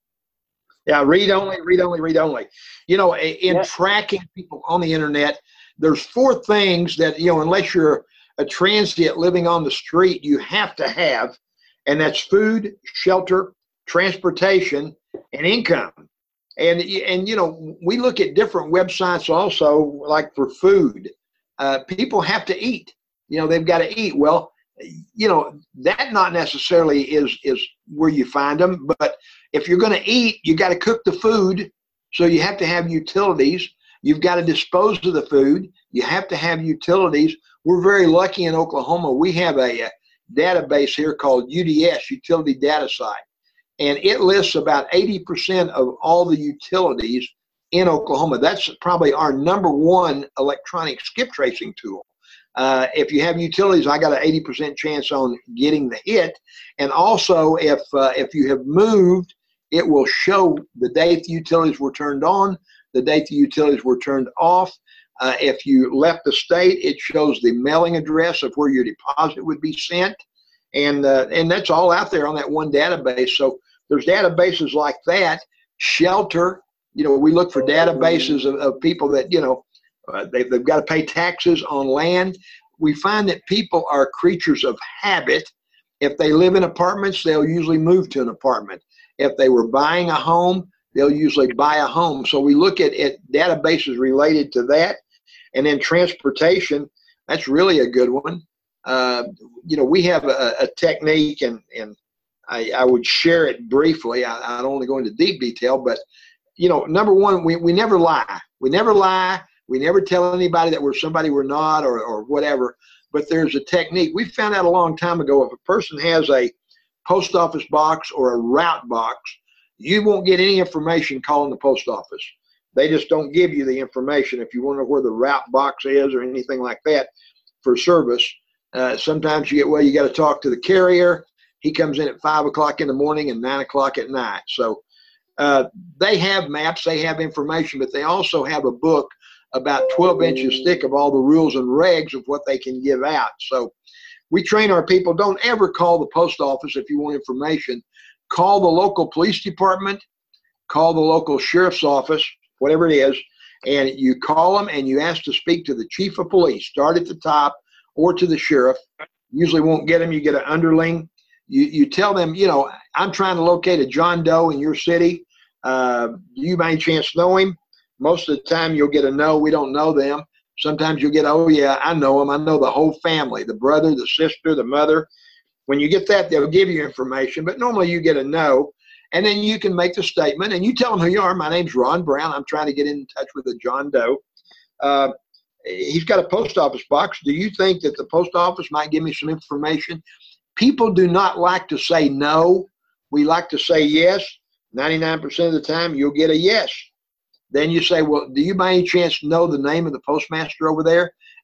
Yeah, read only, read only, read only. You know, in yeah. tracking people on the internet, there's four things that, you know, unless you're a transient living on the street, you have to have, and that's food, shelter, transportation, and income. And, and you know, we look at different websites also, like for food. Uh, people have to eat. You know, they've got to eat. Well, you know, that not necessarily is, is where you find them, but if you're going to eat, you got to cook the food. So you have to have utilities. You've got to dispose of the food. You have to have utilities. We're very lucky in Oklahoma. We have a, a database here called U D S, Utility Data Site, and it lists about eighty percent of all the utilities in Oklahoma. That's probably our number one electronic skip tracing tool. Uh, if you have utilities, I got an eighty percent chance on getting the hit. And also, if uh, if you have moved, it will show the date the utilities were turned on, the date the utilities were turned off. Uh, if you left the state, it shows the mailing address of where your deposit would be sent. And, uh, and that's all out there on that one database. So there's databases like that. Shelter, you know, we look for databases of, of people that, you know, uh, they've, they've got to pay taxes on land. We find that people are creatures of habit. If they live in apartments, they'll usually move to an apartment. If they were buying a home, they'll usually buy a home. So we look at, at databases related to that. And then transportation, that's really a good one. Uh, you know, we have a, a technique, and, and I, I would share it briefly. I, I don't want to go into deep detail, but, you know, number one, we, we never lie. We never lie. We never tell anybody that we're somebody we're not, or, or whatever. But there's a technique. We found out a long time ago, if a person has a post office box or a route box, you won't get any information calling the post office. They just don't give you the information. If you want to know where the route box is or anything like that for service, uh, sometimes you get, well, you got to talk to the carrier. He comes in at five o'clock in the morning and nine o'clock at night. So uh, they have maps, they have information, but they also have a book about twelve inches thick of all the rules and regs of what they can give out. So we train our people, don't ever call the post office if you want information. Call the local police department, call the local sheriff's office, whatever it is, and you call them and you ask to speak to the chief of police. Start at the top or to the sheriff. Usually won't get them. You get an underling. You, you tell them, you know, I'm trying to locate a John Doe in your city. Uh, do you by any chance know him? Most of the time you'll get a no, we don't know them. Sometimes you'll get, oh yeah, I know him. I know the whole family, the brother, the sister, the mother. When you get that, they'll give you information, but normally you get a no. And then you can make the statement, and you tell them who you are. My name's Ron Brown. I'm trying to get in touch with a John Doe. Uh, he's got a post office box. Do you think that the post office might give me some information? People do not like to say no. We like to say yes. ninety-nine percent of the time, you'll get a yes. Then you say, well, do you by any chance know the name of the postmaster over there?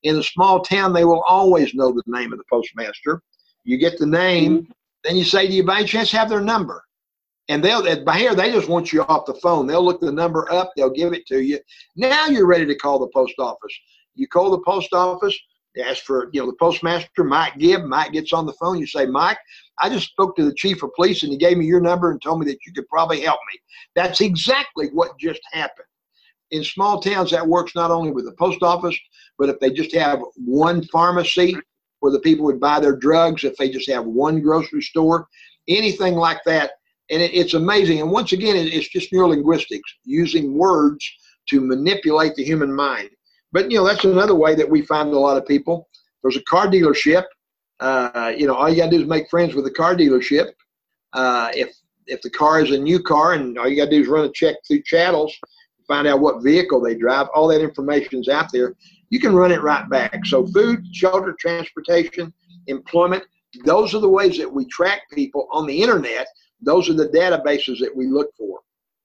In a small town, they will always know the name of the postmaster. You get the name, mm-hmm. then you say, do you by any chance have their number? And they'll, by here, they just want you off the phone. They'll look the number up. They'll give it to you. Now you're ready to call the post office. You call the post office, ask for, you know, the postmaster, Mike Gibb. Mike gets on the phone. You say, Mike, I just spoke to the chief of police, and he gave me your number and told me that you could probably help me. That's exactly what just happened. In small towns, that works not only with the post office, but if they just have one pharmacy where the people would buy their drugs, if they just have one grocery store, anything like that. And it, it's amazing. And once again, it, it's just neurolinguistics, using words to manipulate the human mind. But, you know, that's another way that we find a lot of people. There's a car dealership. Uh, you know, all you got to do is make friends with the car dealership. Uh, if if the car is a new car, and all you got to do is run a check through Chattels, find out what vehicle they drive, all that information's out there. You can run it right back. So food, shelter, transportation, employment, those are the ways that we track people on the internet. Those are the databases that we look for.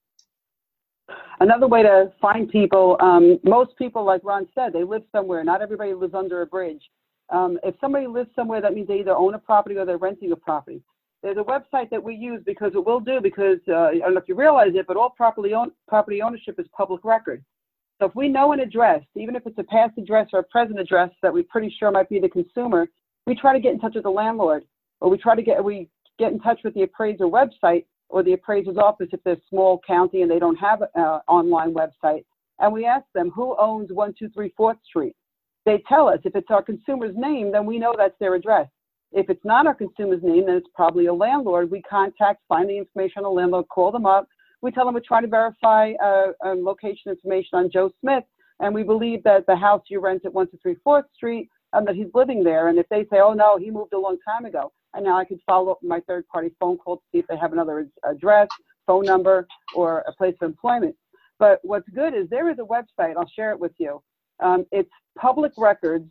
Another way to find people, um, most people, like Ron said, they live somewhere. Not everybody lives under a bridge. Um, if somebody lives somewhere, that means they either own a property or they're renting a property. There's a website that we use because it will do, because uh, I don't know if you realize it, but all property, own, property ownership is public record. So if we know an address, even if it's a past address or a present address that we're pretty sure might be the consumer, we try to get in touch with the landlord, or we try to get, we get in touch with the appraiser website or the appraiser's office if they're a small county and they don't have an uh, online website. And we ask them, who owns one two three fourth Street? They tell us. If it's our consumer's name, then we know that's their address. If it's not our consumer's name, then it's probably a landlord. We contact, find the information on the landlord, call them up. We tell them we're trying to verify uh, uh, location information on Joe Smith, and we believe that the house you rent at one two three fourth Street, um, that he's living there. And if they say, oh, no, he moved a long time ago, and now I could follow up with my third-party phone call to see if they have another address, phone number, or a place of employment. But what's good is there is a website. I'll share it with you. Um, it's public records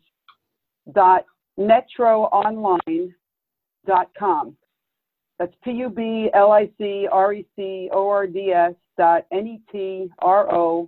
dot netro online dot com. That's P U B L I C R E C O R D S dot N E T R O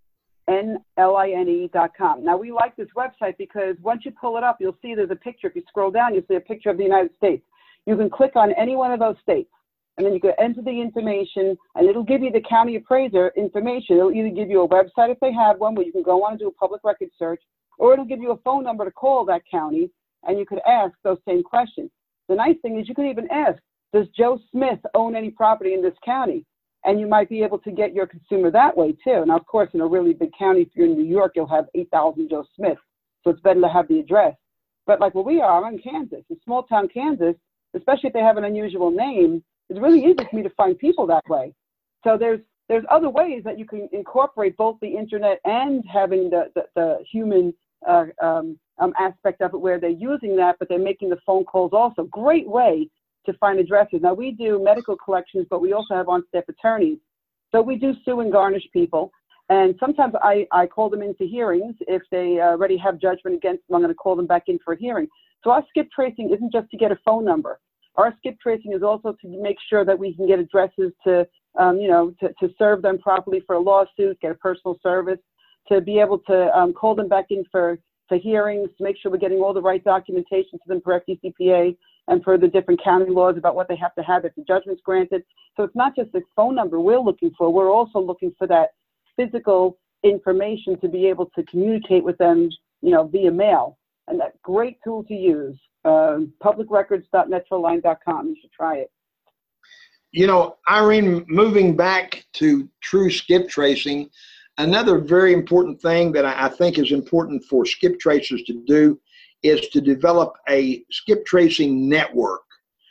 N L I N E dot com. Now, we like this website because once you pull it up, you'll see there's a picture. If you scroll down, you'll see a picture of the United States. You can click on any one of those states, and then you can enter the information, and it'll give you the county appraiser information. It'll either give you a website if they have one where you can go on and do a public record search, or it'll give you a phone number to call that county, and you could ask those same questions. The nice thing is you can even ask, does Joe Smith own any property in this county? And you might be able to get your consumer that way too. Now, of course, in a really big county, if you're in New York, you'll have eight thousand Joe Smiths. So it's better to have the address. But like where we are, I'm in Kansas, in small town Kansas, especially if they have an unusual name, it's really easy for me to find people that way. So there's there's other ways that you can incorporate both the internet and having the, the, the human uh, um, um, aspect of it, where they're using that, but they're making the phone calls also. Great way to find addresses. Now, we do medical collections, but we also have on-staff attorneys. So we do sue and garnish people. And sometimes I, I call them into hearings. If they already have judgment against them, I'm going to call them back in for a hearing. So our skip tracing isn't just to get a phone number. Our skip tracing is also to make sure that we can get addresses to, um, you know, to, to serve them properly for a lawsuit, get a personal service, to be able to um, call them back in for, for hearings, to make sure we're getting all the right documentation to them for F D C P A and for the different county laws about what they have to have if the judgment's granted. So it's not just the phone number we're looking for. We're also looking for that physical information to be able to communicate with them, you know, via mail. And that great tool to use, uh, public records dot netroline dot com. You should try it. You know, Irene, moving back to true skip tracing, another very important thing that I think is important for skip tracers to do is to develop a skip tracing network.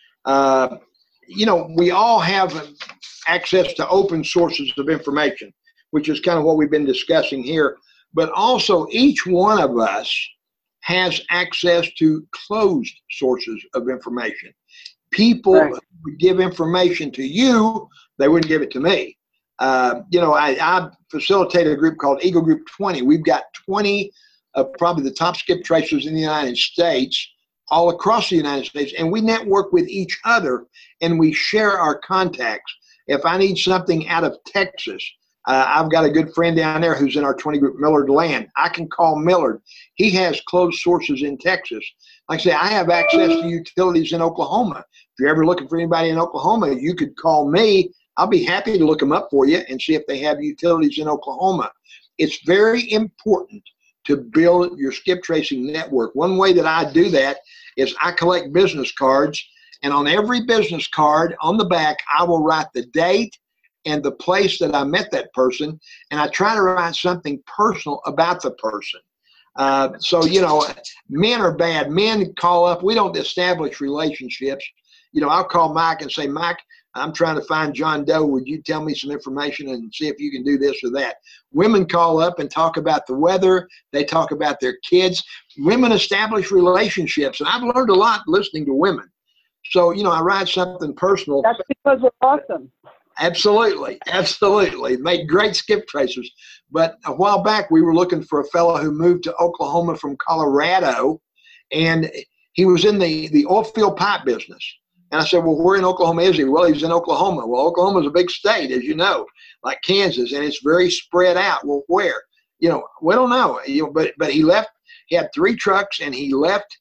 Uh, you know, we all have access to open sources of information, which is kind of what we've been discussing here, but also each one of us has access to closed sources of information. People right. would give information to you, they wouldn't give it to me. Uh, you know, I, I facilitate a group called Eagle Group twenty. We've got twenty of probably the top skip tracers in the United States, all across the United States, and we network with each other and we share our contacts. If I need something out of Texas, Uh, I've got a good friend down there who's in our twenty group, Millard Land. I can call Millard. He has closed sources in Texas. Like I say, I have access to utilities in Oklahoma. If you're ever looking for anybody in Oklahoma, you could call me. I'll be happy to look them up for you and see if they have utilities in Oklahoma. It's very important to build your skip tracing network. One way that I do that is I collect business cards, and on every business card on the back, I will write the date and the place that I met that person, and I try to write something personal about the person. Uh, so, you know, men are bad. Men call up. We don't establish relationships. You know, I'll call Mike and say, Mike, I'm trying to find John Doe. Would you tell me some information and see if you can do this or that? Women call up and talk about the weather. They talk about their kids. Women establish relationships, and I've learned a lot listening to women. So, you know, I write something personal. That's because we're awesome. Absolutely. Absolutely. Made great skip tracers. But a while back, we were looking for a fellow who moved to Oklahoma from Colorado, and he was in the, the oil field pipe business. And I said, well, where in Oklahoma is he? Well, he's in Oklahoma. Well, Oklahoma's a big state, as you know, like Kansas, and it's very spread out. Well, where? You know, we don't know. You know, but but he left. He had three trucks, and he left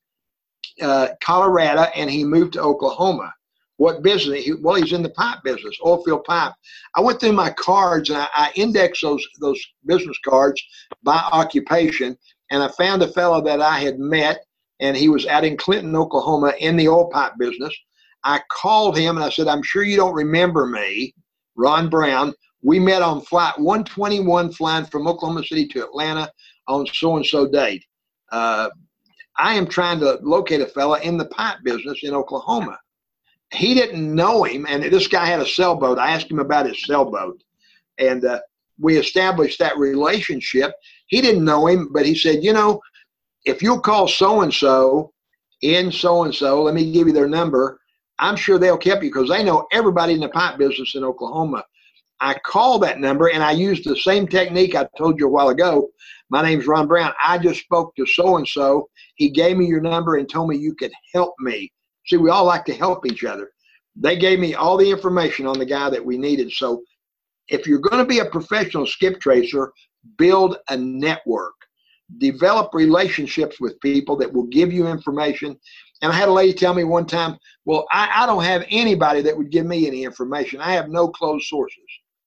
uh, Colorado, and he moved to Oklahoma. What business? He, well, he's in the pipe business, oil field pipe. I went through my cards, and I, I indexed those those business cards by occupation, and I found a fellow that I had met, and he was out in Clinton, Oklahoma, in the oil pipe business. I called him and I said, I'm sure you don't remember me, Ron Brown. We met on flight one twenty-one flying from Oklahoma City to Atlanta on so-and-so date. Uh, I am trying to locate a fella in the pipe business in Oklahoma. He didn't know him, and this guy had a sailboat. I asked him about his sailboat, and uh, we established that relationship. He didn't know him, but he said, you know, if you'll call so-and-so in so-and-so, let me give you their number, I'm sure they'll help you because they know everybody in the pipe business in Oklahoma. I called that number, and I used the same technique I told you a while ago. My name's Ron Brown. I just spoke to so-and-so. He gave me your number and told me you could help me. See, we all like to help each other. They gave me all the information on the guy that we needed. So if you're going to be a professional skip tracer, build a network. Develop relationships with people that will give you information. And I had a lady tell me one time, well, I, I don't have anybody that would give me any information. I have no closed sources.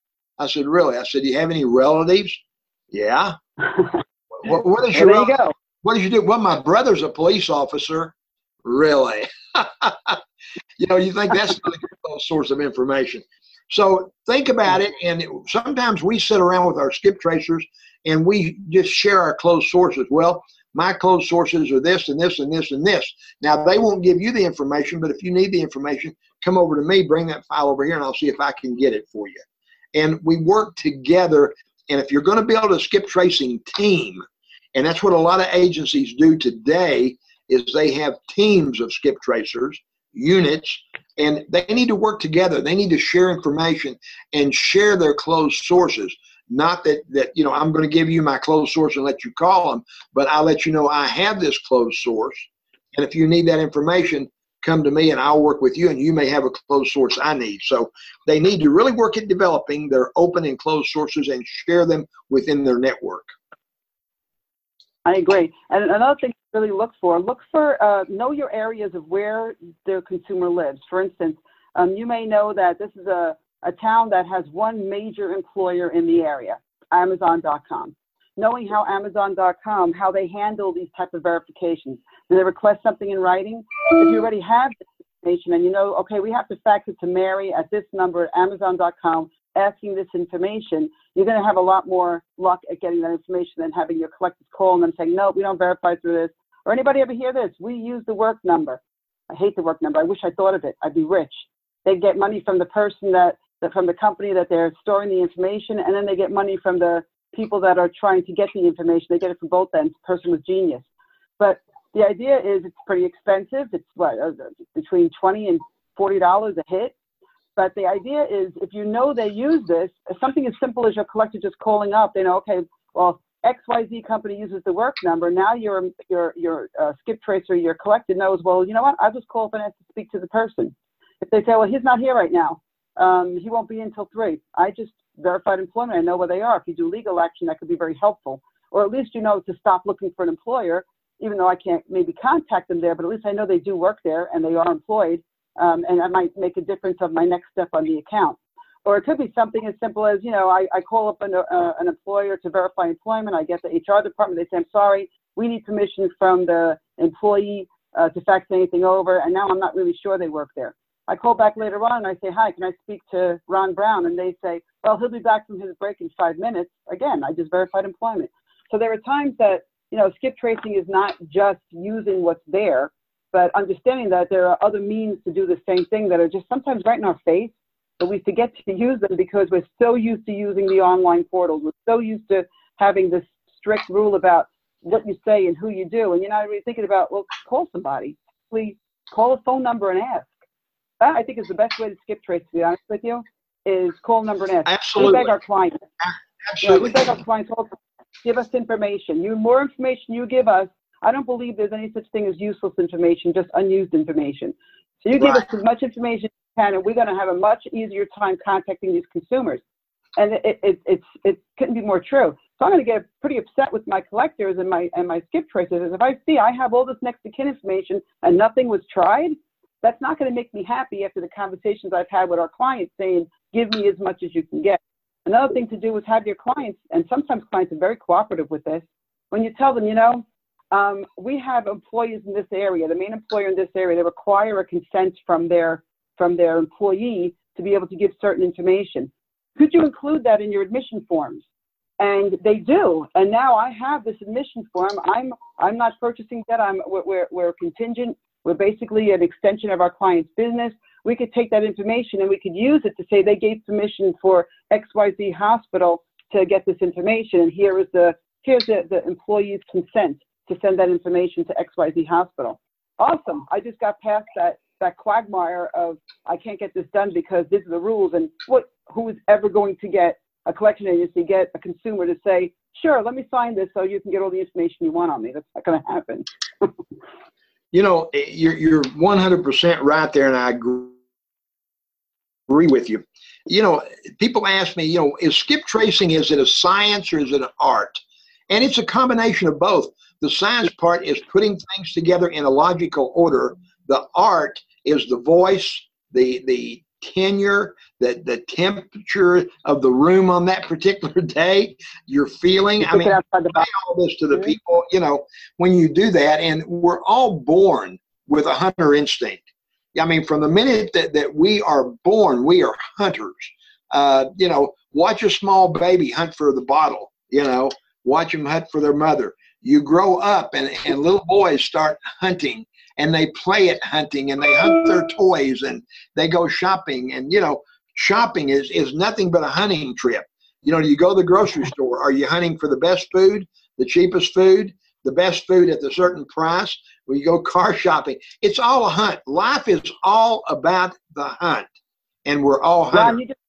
I said, really? I said, do you have any relatives? Yeah. what, what is your well, there you go. What did you do? Well, my brother's a police officer. Really? You know, you think that's not a closed source of information. So think about it. And sometimes we sit around with our skip tracers and we just share our closed sources. Well, my closed sources are this and this and this and this. Now, they won't give you the information, but if you need the information, come over to me, bring that file over here, and I'll see if I can get it for you. And we work together. And if you're going to build a skip tracing team, and that's what a lot of agencies do today, is they have teams of skip tracers, units, and they need to work together. They need to share information and share their closed sources. Not that, that you know, I'm going to give you my closed source and let you call them, but I'll let you know I have this closed source. And if you need that information, come to me and I'll work with you, and you may have a closed source I need. So they need to really work at developing their open and closed sources and share them within their network. I agree. And another thing to really look for, look for, uh, know your areas of where the consumer lives. For instance, um, you may know that this is a, a town that has one major employer in the area, Amazon dot com. Knowing how Amazon dot com, how they handle these type of verifications. Do they request something in writing? If you already have this information and you know, okay, we have to fax it to Mary at this number at Amazon dot com asking this information, you're going to have a lot more luck at getting that information than having your collectors call and them saying, no, we don't verify through this. Or anybody ever hear this? We use the work number. I hate the work number. I wish I thought of it. I'd be rich. They get money from the person that, that from the company that they're storing the information, and then they get money from the people that are trying to get the information. They get it from both ends. The person was genius. But the idea is it's pretty expensive. It's what, uh, between twenty and forty dollars a hit. But the idea is if you know they use this, something as simple as your collector just calling up, they know, okay, well, X Y Z company uses the work number. Now your your your uh, skip tracer, your collector knows, well, you know what? I'll just call up and have to speak to the person. If they say, well, he's not here right now, um, he won't be until three. I just verified employment. I know where they are. If you do legal action, that could be very helpful. Or at least you know to stop looking for an employer, even though I can't maybe contact them there, but at least I know they do work there and they are employed, um, and that might make a difference of my next step on the account. Or it could be something as simple as, you know, I, I call up an, uh, an employer to verify employment. I get the H R department. They say, I'm sorry, we need permission from the employee uh, to fax anything over, and now I'm not really sure they work there. I call back later on and I say, hi, can I speak to Ron Brown? And they say, well, he'll be back from his break in five minutes. Again, I just verified employment. So there are times that, you know, skip tracing is not just using what's there, but understanding that there are other means to do the same thing that are just sometimes right in our face, but we forget to use them because we're so used to using the online portals. We're so used to having this strict rule about what you say and who you do. And you're not really thinking about, well, call somebody. Please call a phone number and ask. That, I think, is the best way to skip trace, to be honest with you, is call number and ask. Absolutely. We beg our clients. Absolutely. You know, we beg our clients also, give us information. You more information you give us, I don't believe there's any such thing as useless information, just unused information. So you give Right. us as much information as you can, and we're going to have a much easier time contacting these consumers. And it, it, it's, it couldn't be more true. So I'm going to get pretty upset with my collectors and my, and my skip tracers. If I see I have all this next to kin information and nothing was tried, that's not going to make me happy after the conversations I've had with our clients saying, give me as much as you can get. Another thing to do is have your clients, and sometimes clients are very cooperative with this, when you tell them, you know, um, we have employees in this area, the main employer in this area, they require a consent from their, from their employee to be able to give certain information. Could you include that in your admission forms? And they do. And now I have this admission form. I'm, I'm not purchasing that. I'm, we're, we're contingent. We're basically an extension of our client's business. We could take that information and we could use it to say they gave permission for X Y Z hospital to get this information. And here is the, here's the, the employee's consent to send that information to X Y Z hospital. Awesome. I just got past that, that quagmire of I can't get this done because these are the rules. And what, who is ever going to get a collection agency, get a consumer to say, sure, let me sign this so you can get all the information you want on me. That's not going to happen. You know, you're, you're one hundred percent right there, and I agree with you. You know, people ask me, you know, is skip tracing, is it a science or is it an art? And it's a combination of both. The science part is putting things together in a logical order. The art is the voice, the, the tenure, the, the temperature of the room on that particular day, your feeling. I mean, say all this to the people, you know, when you do that, and we're all born with a hunter instinct. I mean, from the minute that, that we are born, we are hunters. Uh, you know, watch a small baby hunt for the bottle, you know, watch them hunt for their mother. You grow up and, and little boys start hunting, and they play at hunting, and they hunt their toys, and they go shopping. And, you know, shopping is, is nothing but a hunting trip. You know, you go to the grocery store. Are you hunting for the best food, the cheapest food, the best food at a certain price? Or you go car shopping? It's all a hunt. Life is all about the hunt, and we're all hunters. Ron, you just,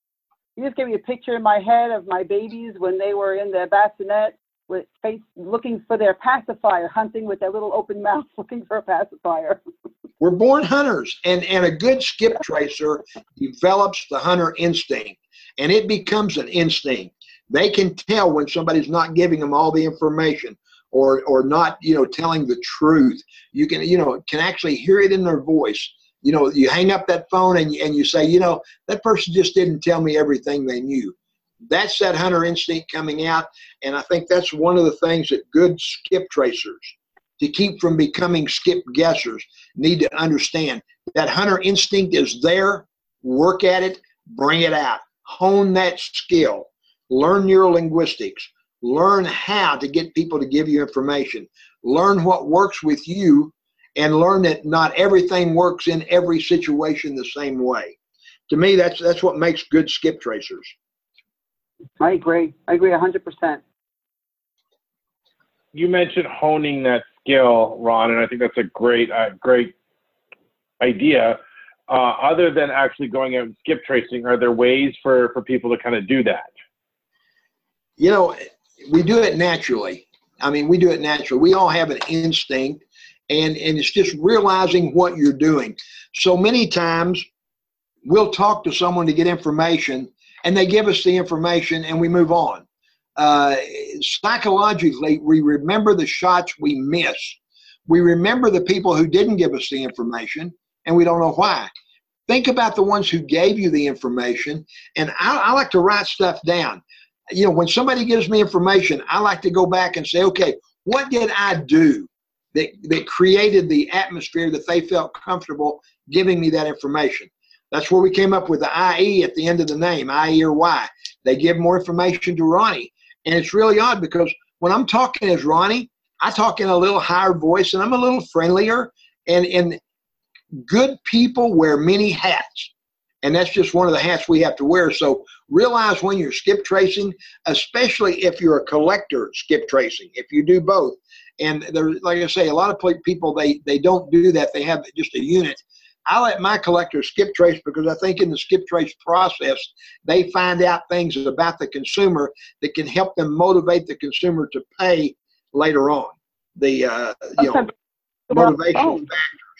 you just gave me a picture in my head of my babies when they were in the bassinet, with face looking for their pacifier, hunting with their little open mouth, looking for a pacifier. We're born hunters, and, and a good skip tracer develops the hunter instinct, and it becomes an instinct. They can tell when somebody's not giving them all the information, or or not, you know, telling the truth. You can, you know, can actually hear it in their voice. You know, you hang up that phone and, and you say, you know, that person just didn't tell me everything they knew. That's that hunter instinct coming out. And I think that's one of the things that good skip tracers, to keep from becoming skip guessers, need to understand. That hunter instinct is there. Work at it. Bring it out. Hone that skill. Learn neurolinguistics. Learn how to get people to give you information. Learn what works with you, and learn that not everything works in every situation the same way. To me, that's that's what makes good skip tracers. I agree. I agree one hundred percent. You mentioned honing that skill, Ron, and I think that's a great, uh, great idea. Uh, other than actually going out and skip tracing, are there ways for, for people to kind of do that? You know, we do it naturally. I mean, we do it naturally. We all have an instinct, and, and it's just realizing what you're doing. So many times we'll talk to someone to get information, and they give us the information and we move on. Uh, psychologically, we remember the shots we miss. We remember the people who didn't give us the information, and we don't know why. Think about the ones who gave you the information, and I, I like to write stuff down. You know, when somebody gives me information, I like to go back and say, okay, what did I do that, that created the atmosphere that they felt comfortable giving me that information? That's where we came up with the I E at the end of the name, I E or Y. They give more information to Ronnie. And it's really odd because when I'm talking as Ronnie, I talk in a little higher voice and I'm a little friendlier. And, and good people wear many hats. And that's just one of the hats we have to wear. So realize when you're skip tracing, especially if you're a collector skip tracing, if you do both. And there, like I say, a lot of people, they, they don't do that. They have just a unit. I let my collectors skip trace because I think in the skip trace process, they find out things about the consumer that can help them motivate the consumer to pay later on. The uh, you know, motivational factors.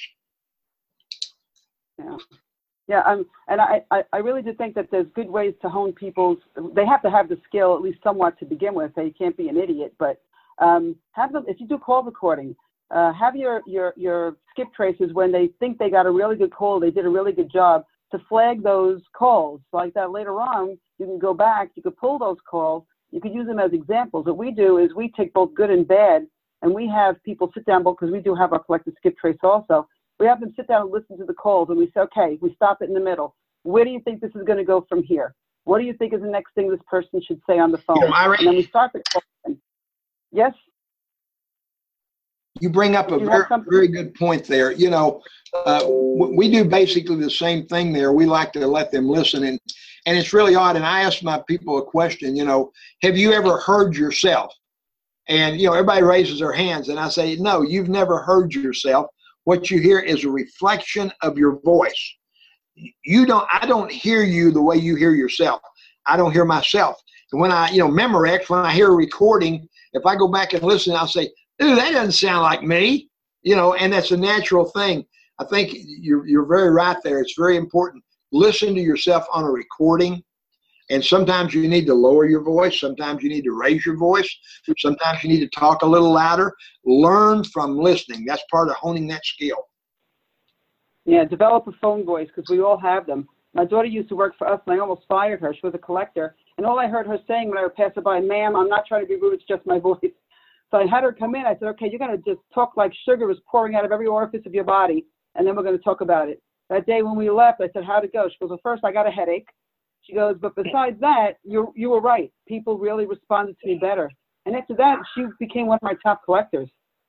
Yeah, yeah. Um, and I, I, I really do think that there's good ways to hone people's. They have to have the skill at least somewhat to begin with. They can't be an idiot, but um, have them. If you do call recording. Uh, have your, your, your skip traces when they think they got a really good call, they did a really good job, to flag those calls. Like that later on, you can go back, you could pull those calls, you could use them as examples. What we do is we take both good and bad, and we have people sit down, because we do have our collective skip trace also. We have them sit down and listen to the calls, and we say, okay, we stop it in the middle. Where do you think this is going to go from here? What do you think is the next thing this person should say on the phone? You know, Irene, and then we start the call. Yes? You bring up a very, very good point there. You know, uh, we do basically the same thing there. We like to let them listen. And, and it's really odd. And I ask my people a question, you know, have you ever heard yourself? And, you know, everybody raises their hands. And I say, no, you've never heard yourself. What you hear is a reflection of your voice. You don't, I don't hear you the way you hear yourself. I don't hear myself. And when I, you know, Memorex, when I hear a recording, if I go back and listen, I'll say, ooh, that doesn't sound like me, you know, and that's a natural thing. I think you're, you're very right there. It's very important. Listen to yourself on a recording, and sometimes you need to lower your voice. Sometimes you need to raise your voice. Sometimes you need to talk a little louder. Learn from listening. That's part of honing that skill. Yeah, develop a phone voice, because we all have them. My daughter used to work for us, and I almost fired her. She was a collector, and all I heard her saying when I would pass her by, ma'am, I'm not trying to be rude, it's just my voice. So I had her come in. I said, okay, you're going to just talk like sugar is pouring out of every orifice of your body, and then we're going to talk about it. That day when we left, I said, how'd it go? She goes, well, first I got a headache. She goes, but besides that, you you were right. People really responded to me better. And after that, she became one of my top collectors.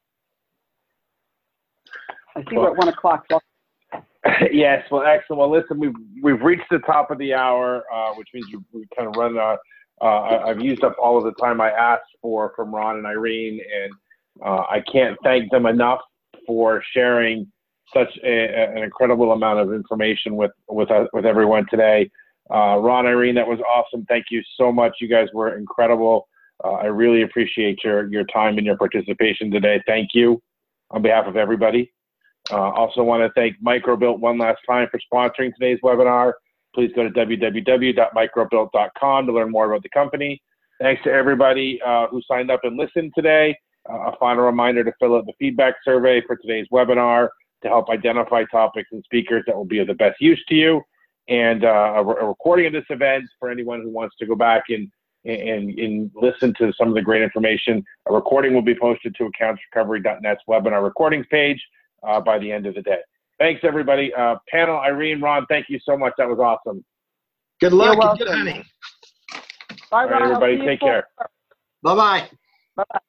I see we're at one o'clock. So. Yes, well, excellent. Well, listen, we've, we've reached the top of the hour, uh, which means you, we kind of run uh, Uh, I've used up all of the time I asked for from Ron and Irene, and uh, I can't thank them enough for sharing such a, an incredible amount of information with with uh, with everyone today. Uh, Ron, Irene, that was awesome. Thank you so much. You guys were incredible. Uh, I really appreciate your your time and your participation today. Thank you on behalf of everybody. Uh, also want to thank Microbuilt one last time for sponsoring today's webinar. Please go to w w w dot microbuilt dot com to learn more about the company. Thanks to everybody uh, who signed up and listened today. Uh, a final reminder to fill out the feedback survey for today's webinar to help identify topics and speakers that will be of the best use to you. And uh, a, re a recording of this event for anyone who wants to go back and, and, and listen to some of the great information. A recording will be posted to accounts recovery dot net's webinar recordings page uh, by the end of the day. Thanks, everybody. Uh, panel, Irene, Ron, thank you so much. That was awesome. Good luck and good hunting. Bye, All right, everybody, take care. Bye-bye. Bye-bye.